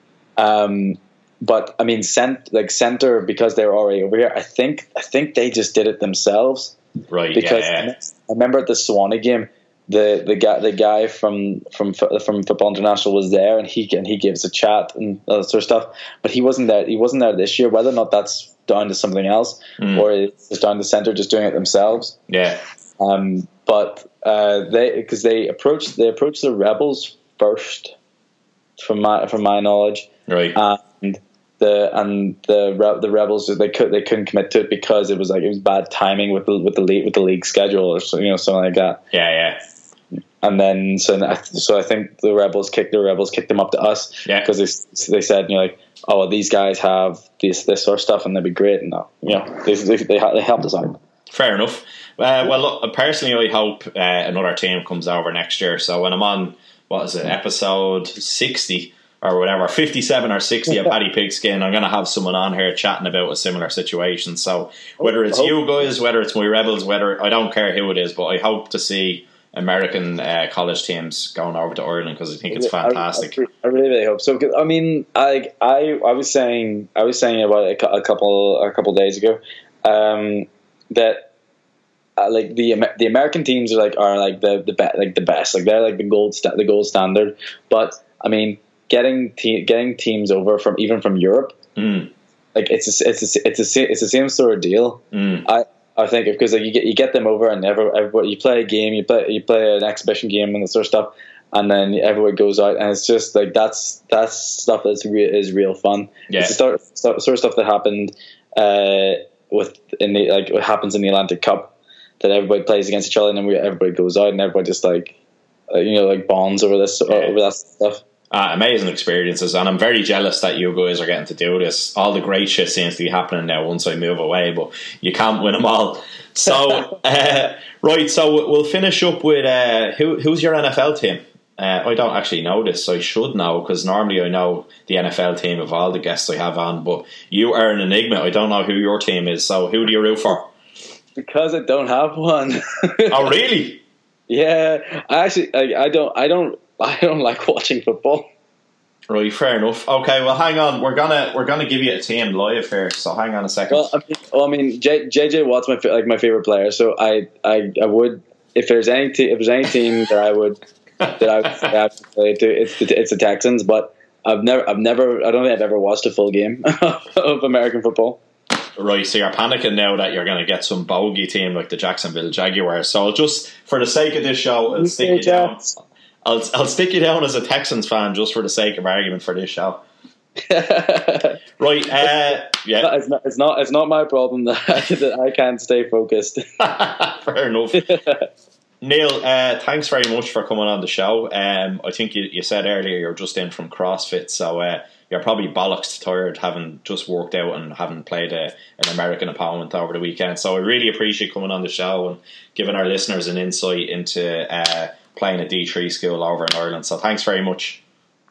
S3: Um, but I mean, cent like center because they were already over here. I think I think they just did it themselves,
S4: right?
S3: Because
S4: yeah, yeah.
S3: I remember at the Swanee game, the the guy the guy from from from Football International was there, and he and he gives a chat and that sort of stuff. But he wasn't there. He wasn't there this year. Whether or not that's down to something else, mm. or it's down to center just doing it themselves.
S4: Yeah.
S3: Um, but uh, they because they approached they approached the Rebels first, from my from my knowledge,
S4: right?
S3: And the and the the Rebels they could they couldn't commit to it because it was like it was bad timing with the with the league with the league schedule or so, you know something like that.
S4: Yeah, yeah.
S3: And then so I, so I think the Rebels kicked the Rebels kicked them up to us,
S4: yeah,
S3: because they they said you know like oh well, these guys have this this sort of stuff and they'd be great and you know they they they, they helped us out.
S4: Fair enough. Uh, well, look, personally, I hope uh, another team comes over next year. So when I'm on, what is it, episode sixty or whatever, fifty-seven or sixty of Paddy Pigskin, I'm going to have someone on here chatting about a similar situation. So whether it's you guys, whether it's my Rebels, whether I don't care who it is, but I hope to see American uh, college teams going over to Ireland because I think it's fantastic.
S3: I, I, I really, really hope so. I mean, I, I, I was saying, I was saying about a, a couple, a couple days ago, um, that. Uh, like the the American teams are like are like the the be- like the best, like they're like the gold sta- the gold standard. But I mean, getting te- getting teams over from even from Europe,
S4: mm.
S3: like it's a, it's a, it's a, it's the same sort of deal.
S4: Mm.
S3: I I think because like you get you get them over and every, everybody you play a game, you play you play an exhibition game and that sort of stuff, and then everyone goes out and it's just like that's that's stuff that's re- is real fun.
S4: Yeah.
S3: It's the sort of, sort of stuff that happened uh, with in the like what happens in the Atlantic Cup. That everybody plays against each other, and then we, everybody goes out, and everybody just like, uh, you know, like bonds over this, yeah. over that stuff.
S4: Uh, amazing experiences, and I'm very jealous that you guys are getting to do this. All the great shit seems to be happening now once I move away, but you can't win them all. So, uh, right, so we'll finish up with uh, who, who's your N F L team? Uh, I don't actually know this, so I should know, because normally I know the N F L team of all the guests I have on, but you are an enigma. I don't know who your team is, so who do you root for?
S3: Because I don't have one.
S4: Oh, really?
S3: Yeah, I actually, I, I don't, I don't, I don't like watching football.
S4: Right, fair enough. Okay, well, hang on. We're gonna we're gonna give you a team live here. So hang on a second.
S3: Well, I mean, well, I mean J, J J Watt's my like my favorite player. So I, I, I would if there's any te- if there's any team that I would that I would have to play to, it's the, it's the Texans. But I've never, I've never, I don't think I've ever watched a full game of American football.
S4: Right, so you're panicking now that you're going to get some bogey team like the Jacksonville Jaguars. So I'll just, for the sake of this show, I'll stick you down. I'll I'll stick you down as a Texans fan just for the sake of argument for this show. Right, uh, yeah.
S3: It's not, it's not. It's not my problem that I, that I can't stay focused.
S4: Fair enough. Neil, uh, thanks very much for coming on the show. Um, I think you, you said earlier you're just in from CrossFit, so uh, you're probably bollocks tired, having just worked out and having played a, an American opponent over the weekend. So I really appreciate coming on the show and giving our listeners an insight into uh, playing a D three school over in Ireland. So thanks very much.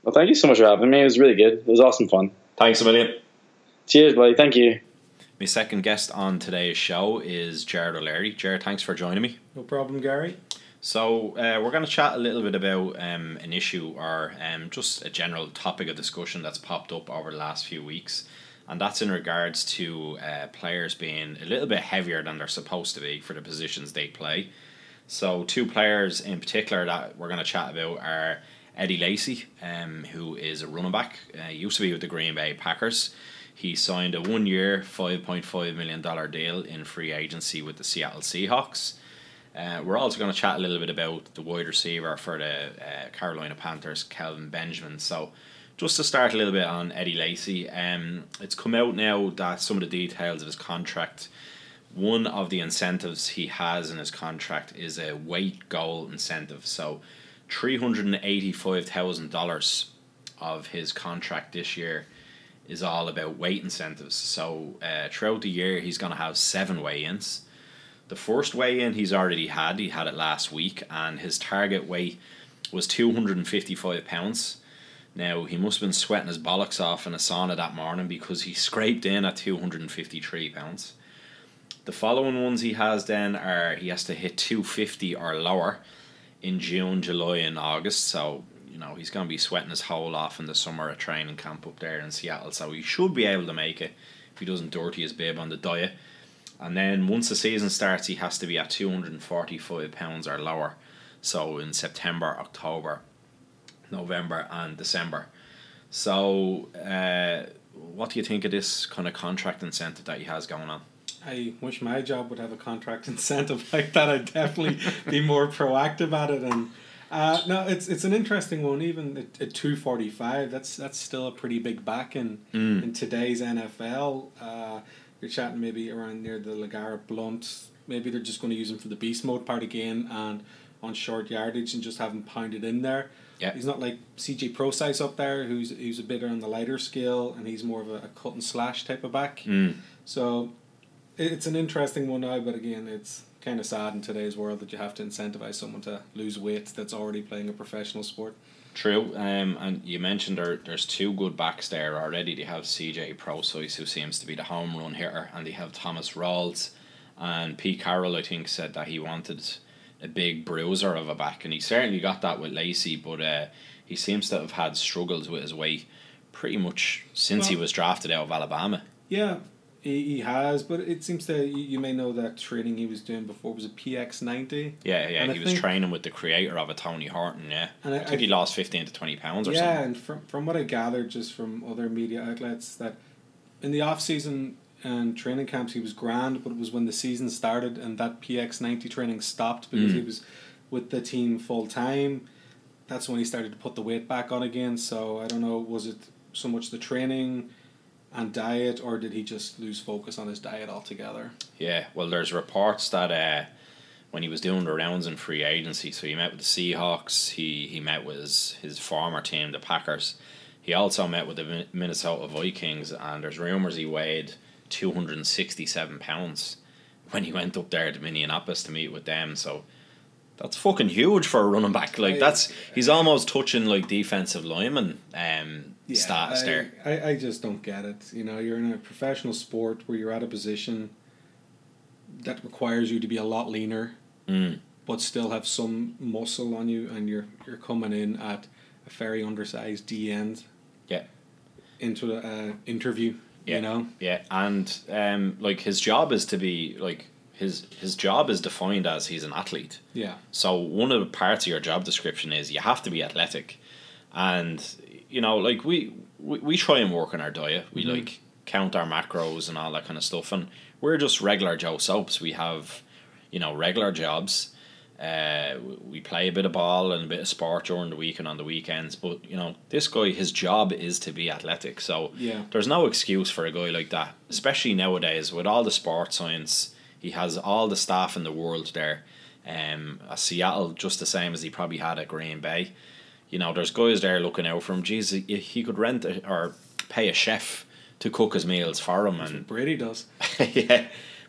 S3: Well, thank you so much for having me. It was really good. It was awesome fun.
S4: Thanks a million.
S3: Cheers, buddy. Thank you.
S2: My second guest on today's show is Jared O'Leary. Jared, thanks for joining me.
S5: No problem, Gary.
S2: So uh, we're going to chat a little bit about um, an issue or um, just a general topic of discussion that's popped up over the last few weeks, and that's in regards to uh, players being a little bit heavier than they're supposed to be for the positions they play. So two players in particular that we're going to chat about are Eddie Lacy, um, who is a running back, uh, used to be with the Green Bay Packers. He signed a one-year, five point five million dollars deal in free agency with the Seattle Seahawks. Uh, we're also going to chat a little bit about the wide receiver for the uh, Carolina Panthers, Kelvin Benjamin. So just to start a little bit on Eddie Lacy, um, it's come out now that some of the details of his contract, one of the incentives he has in his contract is a weight goal incentive. So three hundred eighty-five thousand dollars of his contract this year is all about weight incentives. So uh, throughout the year, he's going to have seven weigh-ins. The first weigh-in he's already had, he had it last week, and his target weight was two hundred fifty-five pounds. Now, he must have been sweating his bollocks off in a sauna that morning because he scraped in at two hundred fifty-three pounds. The following ones he has then are he has to hit two hundred fifty or lower in June, July and August. So, you know, he's going to be sweating his hole off in the summer at training camp up there in Seattle. So he should be able to make it if he doesn't dirty his bib on the diet. And then once the season starts, he has to be at two hundred forty-five pounds or lower. So in September, October, November and December. So uh, what do you think of this kind of contract incentive that he has going on?
S5: I wish my job would have a contract incentive like that. I'd definitely be more proactive at it. And uh, no, it's it's an interesting one. Even at, at two forty-five, that's that's still a pretty big back in, mm. in today's N F L. Uh, You're chatting maybe around near the LeGarrette Blunt. Maybe they're just going to use him for the beast mode part again and on short yardage and just have him pounded in there.
S2: Yeah.
S5: He's not like C J Procise up there, who's who's a bit on the lighter scale, and he's more of a, a cut and slash type of back.
S2: Mm.
S5: So it's an interesting one now, but again, it's kind of sad in today's world that you have to incentivize someone to lose weight that's already playing a professional sport.
S2: True, um, and you mentioned there, there's two good backs there already. They have C J Procise, who seems to be the home run hitter, and they have Thomas Rawls. And Pete Carroll, I think, said that he wanted a big bruiser of a back, and he certainly got that with Lacy, but uh, he seems to have had struggles with his weight pretty much since well, he was drafted out of Alabama.
S5: Yeah, he, he has, but it seems that you, you may know that training he was doing before was a P X ninety.
S2: Yeah, yeah,
S5: and
S2: he
S5: I
S2: was
S5: think,
S2: training with the creator of it, Tony Horton, yeah.
S5: And I,
S2: I think I, he lost fifteen to twenty pounds or
S5: yeah,
S2: something.
S5: Yeah, and from, from what I gathered just from other media outlets, that in the off-season and training camps he was grand, but it was when the season started and that P X ninety training stopped because mm. he was with the team full-time. That's when he started to put the weight back on again, so I don't know, was it so much the training and diet, or did he just lose focus on his diet altogether?
S2: Yeah, well, there's reports that uh, when he was doing the rounds in free agency, so he met with the Seahawks, he, he met with his, his former team, the Packers. He also met with the Minnesota Vikings, and there's rumours he weighed two hundred sixty-seven pounds when he went up there to Minneapolis to meet with them, so that's fucking huge for a running back. Like, that's he's almost touching like defensive lineman um,
S5: yeah,
S2: status
S5: I,
S2: there.
S5: I, I just don't get it. You know, you're in a professional sport where you're at a position that requires you to be a lot leaner,
S2: mm.
S5: but still have some muscle on you, and you're you're coming in at a very undersized D end.
S2: Yeah.
S5: Into an uh, interview.
S2: Yeah.
S5: You know.
S2: Yeah, and um, like his job is to be like. His his job is defined as he's an athlete.
S5: Yeah.
S2: So one of the parts of your job description is you have to be athletic, and you know, like we we, we try and work on our diet. We mm-hmm. like count our macros and all that kind of stuff, and we're just regular Joe Soaps. We have, you know, regular jobs. Uh, we play a bit of ball and a bit of sport during the week and on the weekends. But you know, this guy, his job is to be athletic. So
S5: yeah.
S2: there's no excuse for a guy like that, especially nowadays with all the sports science. He has all the staff in the world there. Um, at Seattle, just the same as he probably had at Green Bay. You know, there's guys there looking out for him. Jeez, he, he could rent a, or pay a chef to cook his meals for him.
S5: That's
S2: and
S5: what Brady does.
S2: Yeah,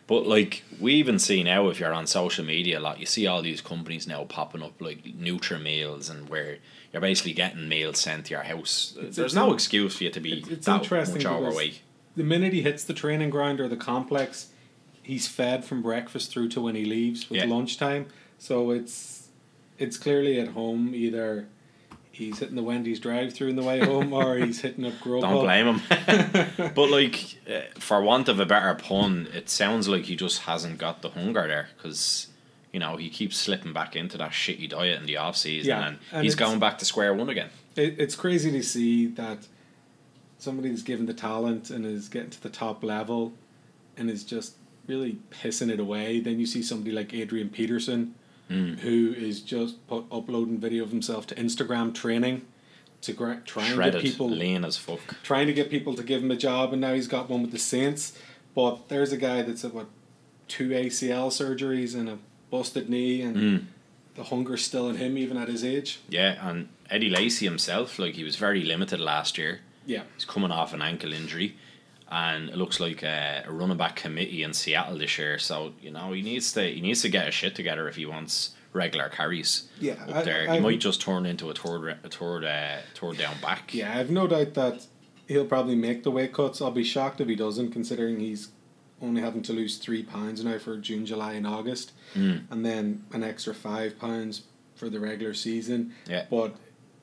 S2: But like we even see now, if you're on social media a lot, you see all these companies now popping up like Nutra meals, and where you're basically getting meals sent to your house.
S5: It's,
S2: There's
S5: it's
S2: no
S5: in,
S2: excuse for you to be
S5: it's, it's
S2: that
S5: interesting
S2: much overweight.
S5: The minute he hits the training ground or the complex, he's fed from breakfast through to when he leaves with
S2: Yeah.
S5: lunchtime. So it's it's clearly at home. Either he's hitting the Wendy's drive-through on the way home, or he's hitting up Grubhub.
S2: Don't blame him. But like, uh, for want of a better pun, it sounds like he just hasn't got the hunger there, because you know he keeps slipping back into that shitty diet in the off season,
S5: Yeah,
S2: and,
S5: and
S2: he's
S5: it's-
S2: going back to square one again.
S5: It, it's crazy to see that somebody who's given the talent and is getting to the top level and is just really pissing it away. Then you see somebody like Adrian Peterson,
S2: Mm.
S5: who is just put, uploading video of himself to Instagram training to gra- try and
S2: Shredded,
S5: get people
S2: lean as fuck.
S5: trying to get people to give him a job, and now he's got one with the Saints. But there's a guy that's had what two A C L surgeries and a busted knee, and
S2: Mm.
S5: the hunger's still in him even at his age.
S2: Yeah, and Eddie Lacy himself, like he was very limited last year.
S5: Yeah.
S2: He's coming off an ankle injury, and it looks like a, a running back committee in Seattle this year. So you know he needs to he needs to get his shit together if he wants regular carries.
S5: Yeah,
S2: up
S5: I-
S2: there.
S5: I-
S2: he might just turn into a third re- a third uh, third down back.
S5: Yeah, I have no doubt that he'll probably make the weight cuts. I'll be shocked if he doesn't, considering he's only having to lose three pounds now for June, July, and August,
S2: Mm.
S5: and then an extra five pounds for the regular season.
S2: Yeah.
S5: But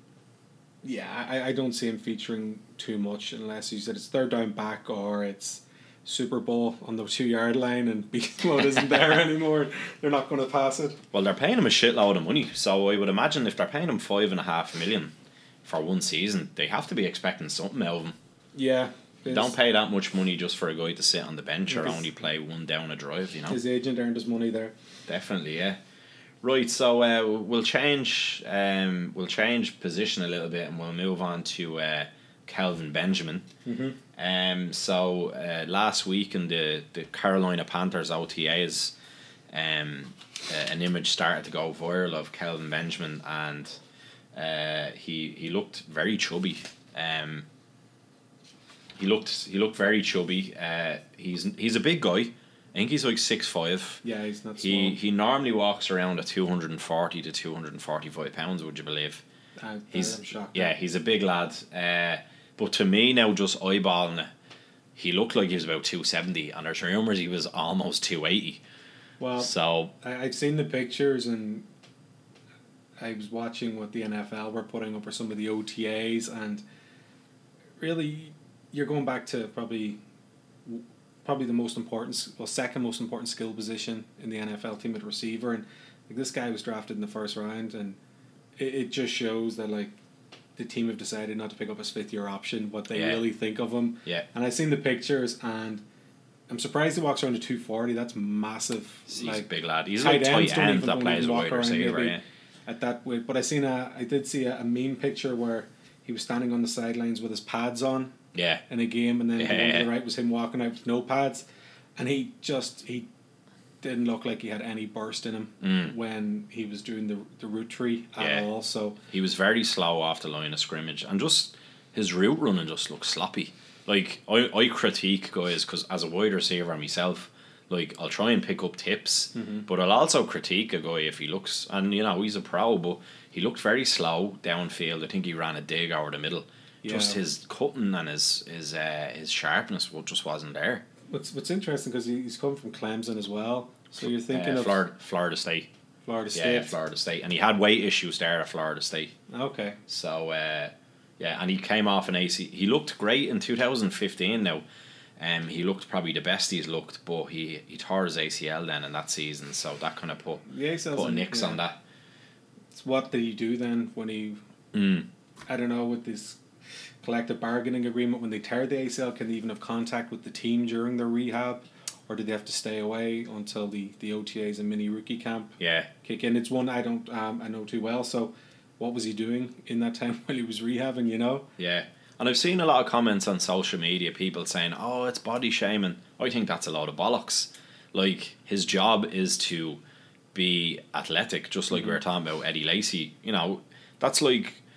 S5: yeah, I, I don't see him featuring too much unless you said it's third down back or it's Super Bowl on the two yard line and Beast Mode isn't there anymore. They're not going to pass it.
S2: Well, they're paying him a shitload of money, so I would imagine if they're paying him five and a half million for one season, they have to be expecting something out of him.
S5: Yeah.
S2: You
S5: his-
S2: don't pay that much money just for a guy to sit on the bench or
S5: Because-
S2: only play one down a drive, you know.
S5: His agent earned his money there.
S2: Definitely, yeah. Right, so uh, we'll change um, we'll change position a little bit, and we'll move on to uh, Kelvin Benjamin.
S5: Mm-hmm.
S2: Um, so uh, last week in the, the Carolina Panthers O T As, um, uh, an image started to go viral of Kelvin Benjamin, and uh, he he looked very chubby. Um, he looked he looked very chubby. Uh, he's he's a big guy. I think he's like six five.
S5: Yeah, he's not
S2: He
S5: small.
S2: he normally walks around at two hundred and forty to two hundred and forty five pounds. Would you believe?
S5: I,
S2: He's
S5: I'm shocked.
S2: yeah, he's a big lad. Uh, but to me now, just eyeballing it, he looked like he was about two seventy, and there's rumours he was almost two eighty.
S5: Well,
S2: So
S5: I, I've seen the pictures, and I was watching what the N F L were putting up or some of the O T As, and really, you're going back to probably probably the most important, well, second most important skill position in the N F L team at receiver, and like this guy was drafted in the first round, and it, it just shows that like the team have decided not to pick up his fifth year option, what they
S2: Yeah.
S5: really think of him.
S2: yeah,
S5: And I've seen the pictures, and I'm surprised he walks around to two forty. That's massive.
S2: he's
S5: like
S2: a big lad. He's
S5: tight
S2: like
S5: ends
S2: tight
S5: don't
S2: end
S5: even-
S2: that
S5: don't
S2: plays
S5: even
S2: a
S5: walk
S2: wide
S5: around
S2: receiver.
S5: maybe
S2: Yeah.
S5: at that weight. But I seen a, I did see a, a meme picture where he was standing on the sidelines with his pads on
S2: Yeah,
S5: in a game, and then the one to
S2: Yeah.
S5: the right was him walking out with no pads, and he just he didn't look like he had any burst in him
S2: Mm.
S5: when he was doing the the route tree at
S2: Yeah.
S5: all. So
S2: he was very slow off the line of scrimmage, and just his route running just looked sloppy. Like I, I critique guys because as a wide receiver myself, like I'll try and pick up tips,
S5: Mm-hmm.
S2: but I'll also critique a guy if he looks, and you know he's a pro, but he looked very slow downfield. I think he ran a dig over the middle. Just
S5: Yeah.
S2: his cutting and his his uh, his sharpness wa- just wasn't there.
S5: what's what's interesting because he, he's coming from Clemson as well. So you're thinking
S2: Uh,
S5: of
S2: Florida, Florida State,
S5: Florida
S2: yeah,
S5: State.
S2: Florida State, and he had weight issues there at Florida State.
S5: Okay.
S2: So uh, yeah, and he came off an A C. He looked great in two thousand fifteen. Now, um, he looked probably the best he's looked, but he, he tore his A C L then in that season, so that kind of put
S5: The A C L's
S2: put a
S5: in-
S2: nix
S5: yeah.
S2: on that.
S5: So what did he do then when he?
S2: Mm.
S5: I don't know, with this collective bargaining agreement, when they tear the A C L, can they even have contact with the team during their rehab, or do they have to stay away until the, the O T As and mini rookie camp
S2: Yeah,
S5: kick in? It's one I don't um, I know too well. So, what was he doing in that time while he was rehabbing? You know.
S2: yeah. And I've seen a lot of comments on social media, people saying, "Oh, it's body shaming." I think that's a load of bollocks. Like his job is to be athletic, just like we were talking about Eddie Lacy. You know, that's like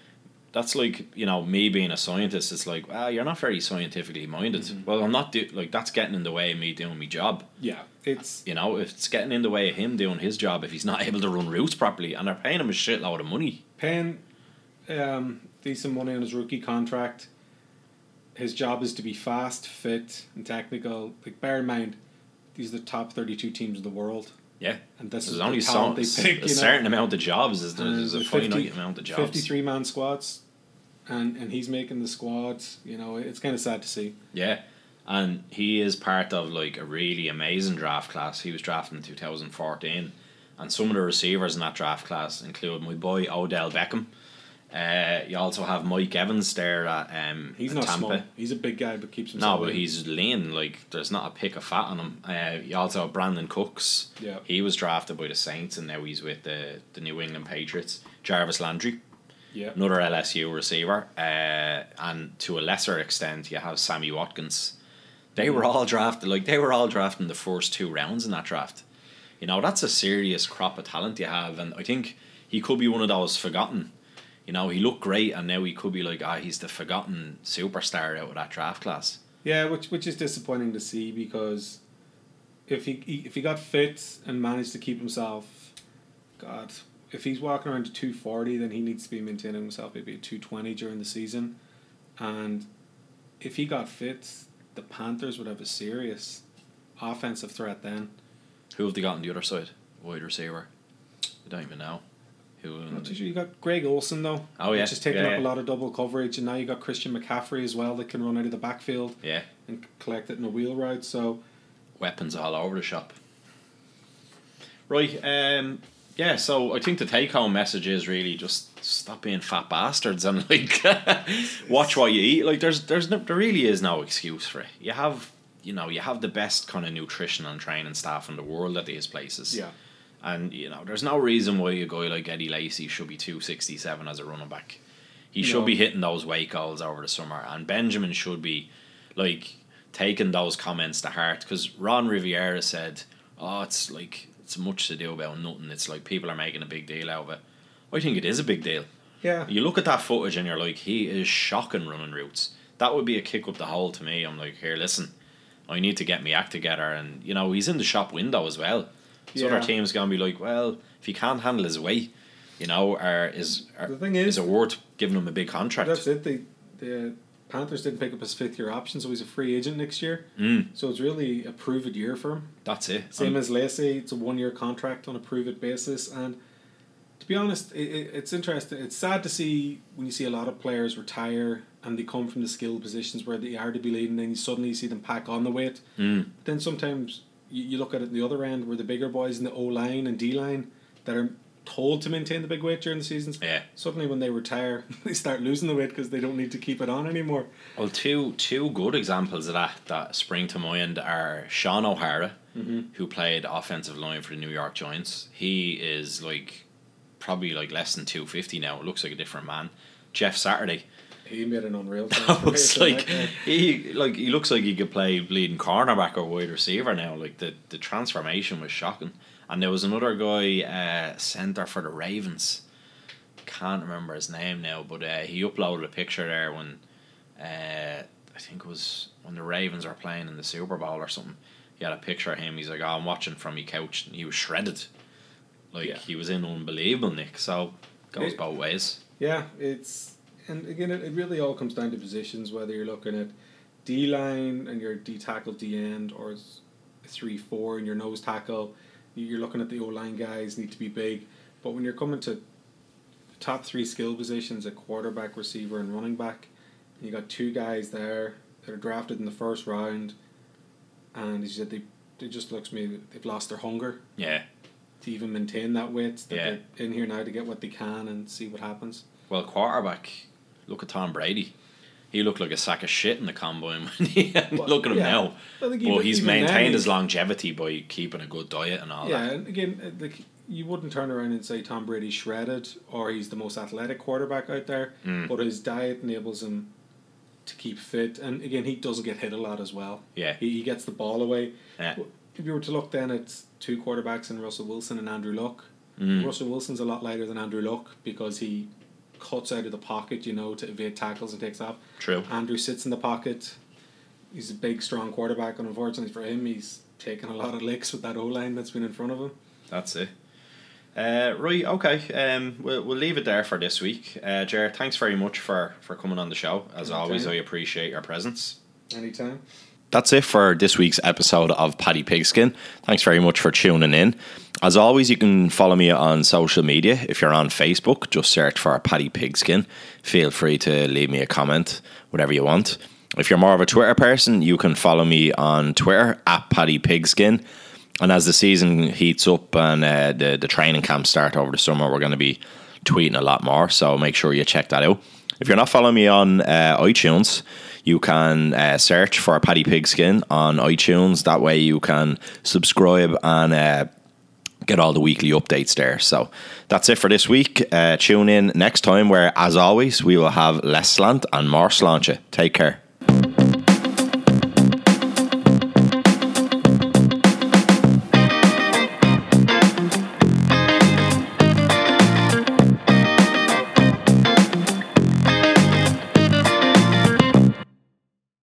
S2: that's like, you know, me being a scientist. It's like, ah, you're not very scientifically minded. Mm-hmm. Well, I'm not do like that's getting in the way of me doing my job.
S5: Yeah, it's
S2: you know, it's getting in the way of him doing his job if he's not able to run routes properly, and they're paying him a shitload of money.
S5: Paying um, decent money on his rookie contract. His job is to be fast, fit, and technical. Like, bear in mind, these are the top thirty-two teams in the world.
S2: Yeah,
S5: and this
S2: there's
S5: is
S2: only
S5: the talent
S2: some,
S5: they pick,
S2: a
S5: you know?
S2: certain amount of jobs. There's, there's a finite
S5: fifty,
S2: amount of jobs.
S5: fifty-three man squads, and, and he's making the squads. You know, it's kind of sad to see.
S2: Yeah, and he is part of like a really amazing draft class. He was drafted in two thousand fourteen, and some of the receivers in that draft class include my boy Odell Beckham. Uh, you also have Mike Evans there at um,
S5: he's
S2: at
S5: not
S2: Tampa.
S5: small. He's a big guy, but keeps himself.
S2: No, but
S5: in.
S2: he's lean. Like, there's not a pick of fat on him. Uh, you also have Brandon Cooks.
S5: Yeah,
S2: he was drafted by the Saints, and now he's with the the New England Patriots. Jarvis Landry.
S5: Yeah,
S2: another L S U receiver. Uh, and to a lesser extent, you have Sammy Watkins. They mm. were all drafted. Like, they were all drafted in the first two rounds in that draft. You know, that's a serious crop of talent you have, and I think he could be one of those forgotten. You know, he looked great, and now he could be like, ah, he's the forgotten superstar out of that draft class.
S5: Yeah, which which is disappointing to see, because if he, he if he got fit and managed to keep himself, God, if he's walking around to two forty, then he needs to be maintaining himself maybe at two twenty during the season, and if he got fit, the Panthers would have a serious offensive threat then.
S2: Who have they got on the other side? Wide receiver. I don't even know. Who?
S5: Not too sure. You got Greg Olsen though.
S2: Oh yeah,
S5: which is taking
S2: yeah,
S5: up
S2: yeah.
S5: a lot of double coverage, and now you got Christian McCaffrey as well that can run out of the backfield.
S2: Yeah.
S5: And collect it in a wheel route. So
S2: weapons all over the shop. Right. Um. Yeah. So I think the take-home message is really just stop being fat bastards and like watch what you eat. Like there's there's no, there really is no excuse for it. You have you know you have the best kind of nutrition and training staff in the world at these places.
S5: Yeah.
S2: And, you know, there's no reason why a guy like Eddie Lacy should be two sixty-seven as a running back. He no. should be hitting those weight goals over the summer. And Benjamin should be, like, taking those comments to heart. Because Ron Rivera said, oh, it's like, it's much to do about nothing. It's like people are making a big deal out of it. I think it is a big deal.
S5: Yeah.
S2: You look at that footage and you're like, he is shocking running routes. That would be a kick up the hole to me. I'm like, here, listen, I need to get my act together. And, you know, he's in the shop window as well. So yeah. Other teams going to be like, well, if he can't handle his weight, you know, or is or,
S5: the thing is,
S2: is it worth giving him a big contract?
S5: That's it. The the Panthers didn't pick up his fifth year option, so he's a free agent next year.
S2: Mm.
S5: So it's really a prove it year for him.
S2: That's it.
S5: Same
S2: um,
S5: as Lacey, it's a one year contract on a prove it basis. And to be honest, it, it, it's interesting. It's sad to see when you see a lot of players retire and they come from the skilled positions where they are to be leading, and then you suddenly see them pack on the weight.
S2: Mm.
S5: But then sometimes you, you look at it in the other end where the bigger boys in the O line and D line that are told to maintain the big weight during the seasons.
S2: Yeah.
S5: Suddenly, when they retire, they start losing the weight because they don't need to keep it on anymore.
S2: Well, two two good examples of that that spring to mind are Sean O'Hara,
S5: mm-hmm.
S2: who played offensive line for the New York Giants. He is like probably like less than two fifty now. It looks like a different man. Jeff Saturday.
S5: He made an unreal.
S2: It's like he like he looks like he could play bleeding cornerback or wide receiver now. Like the, the transformation was shocking. And there was another guy, uh, centre for the Ravens. Can't remember his name now, but uh, he uploaded a picture there when uh, I think it was when the Ravens were playing in the Super Bowl or something. He had a picture of him. He's like, oh, I'm watching from my couch, and he was shredded. Like yeah. He was in unbelievable nick. So goes
S5: it,
S2: both ways.
S5: Yeah, it's and again it, it really all comes down to positions, whether you're looking at D line and your D tackle D end or three four and your nose tackle. You're looking at the O line guys need to be big, but when you're coming to top three skill positions at quarterback, receiver, and running back, and you got two guys there that are drafted in the first round, and as you said, they they just looks to me they've lost their hunger.
S2: Yeah.
S5: To even maintain that weight, that
S2: yeah.
S5: they're in here now to get what they can and see what happens.
S2: Well, quarterback, look at Tom Brady. He looked like a sack of shit in the combine. When he, well, look at him
S5: yeah.
S2: now.
S5: Well,
S2: but he's maintained his longevity by keeping a good diet and all
S5: yeah,
S2: that.
S5: Yeah, and again, like you wouldn't turn around and say Tom Brady's shredded or he's the most athletic quarterback out there,
S2: mm.
S5: but his diet enables him to keep fit. And again, he doesn't get hit a lot as well.
S2: Yeah,
S5: he, he gets the ball away.
S2: Yeah.
S5: If you were to look then at two quarterbacks in Russell Wilson and Andrew Luck,
S2: mm.
S5: Russell Wilson's a lot lighter than Andrew Luck because he cuts out of the pocket, you know, to evade tackles and takes off.
S2: True.
S5: Andrew sits in the pocket. He's a big, strong quarterback, and unfortunately for him, he's taken a lot of licks with that O-line that's been in front of him.
S2: That's it. Uh, right, okay. Um, we'll, we'll leave it there for this week. Uh, Ger, thanks very much for, for coming on the show. As Anytime. always, I appreciate your presence.
S5: Anytime.
S2: That's it for this week's episode of Paddy Pigskin. Thanks very much for tuning in. As always, you can follow me on social media. If you're on Facebook, just search for Paddy Pigskin. Feel free to leave me a comment, whatever you want. If you're more of a Twitter person, you can follow me on Twitter, at Paddy Pigskin. And as the season heats up and uh, the, the training camps start over the summer, we're going to be tweeting a lot more. So make sure you check that out. If you're not following me on uh, iTunes, you can uh, search for Paddy Pigskin on iTunes. That way you can subscribe and uh, get all the weekly updates there. So that's it for this week. Uh, tune in next time where, as always, we will have less slant and more sláinte. Take care.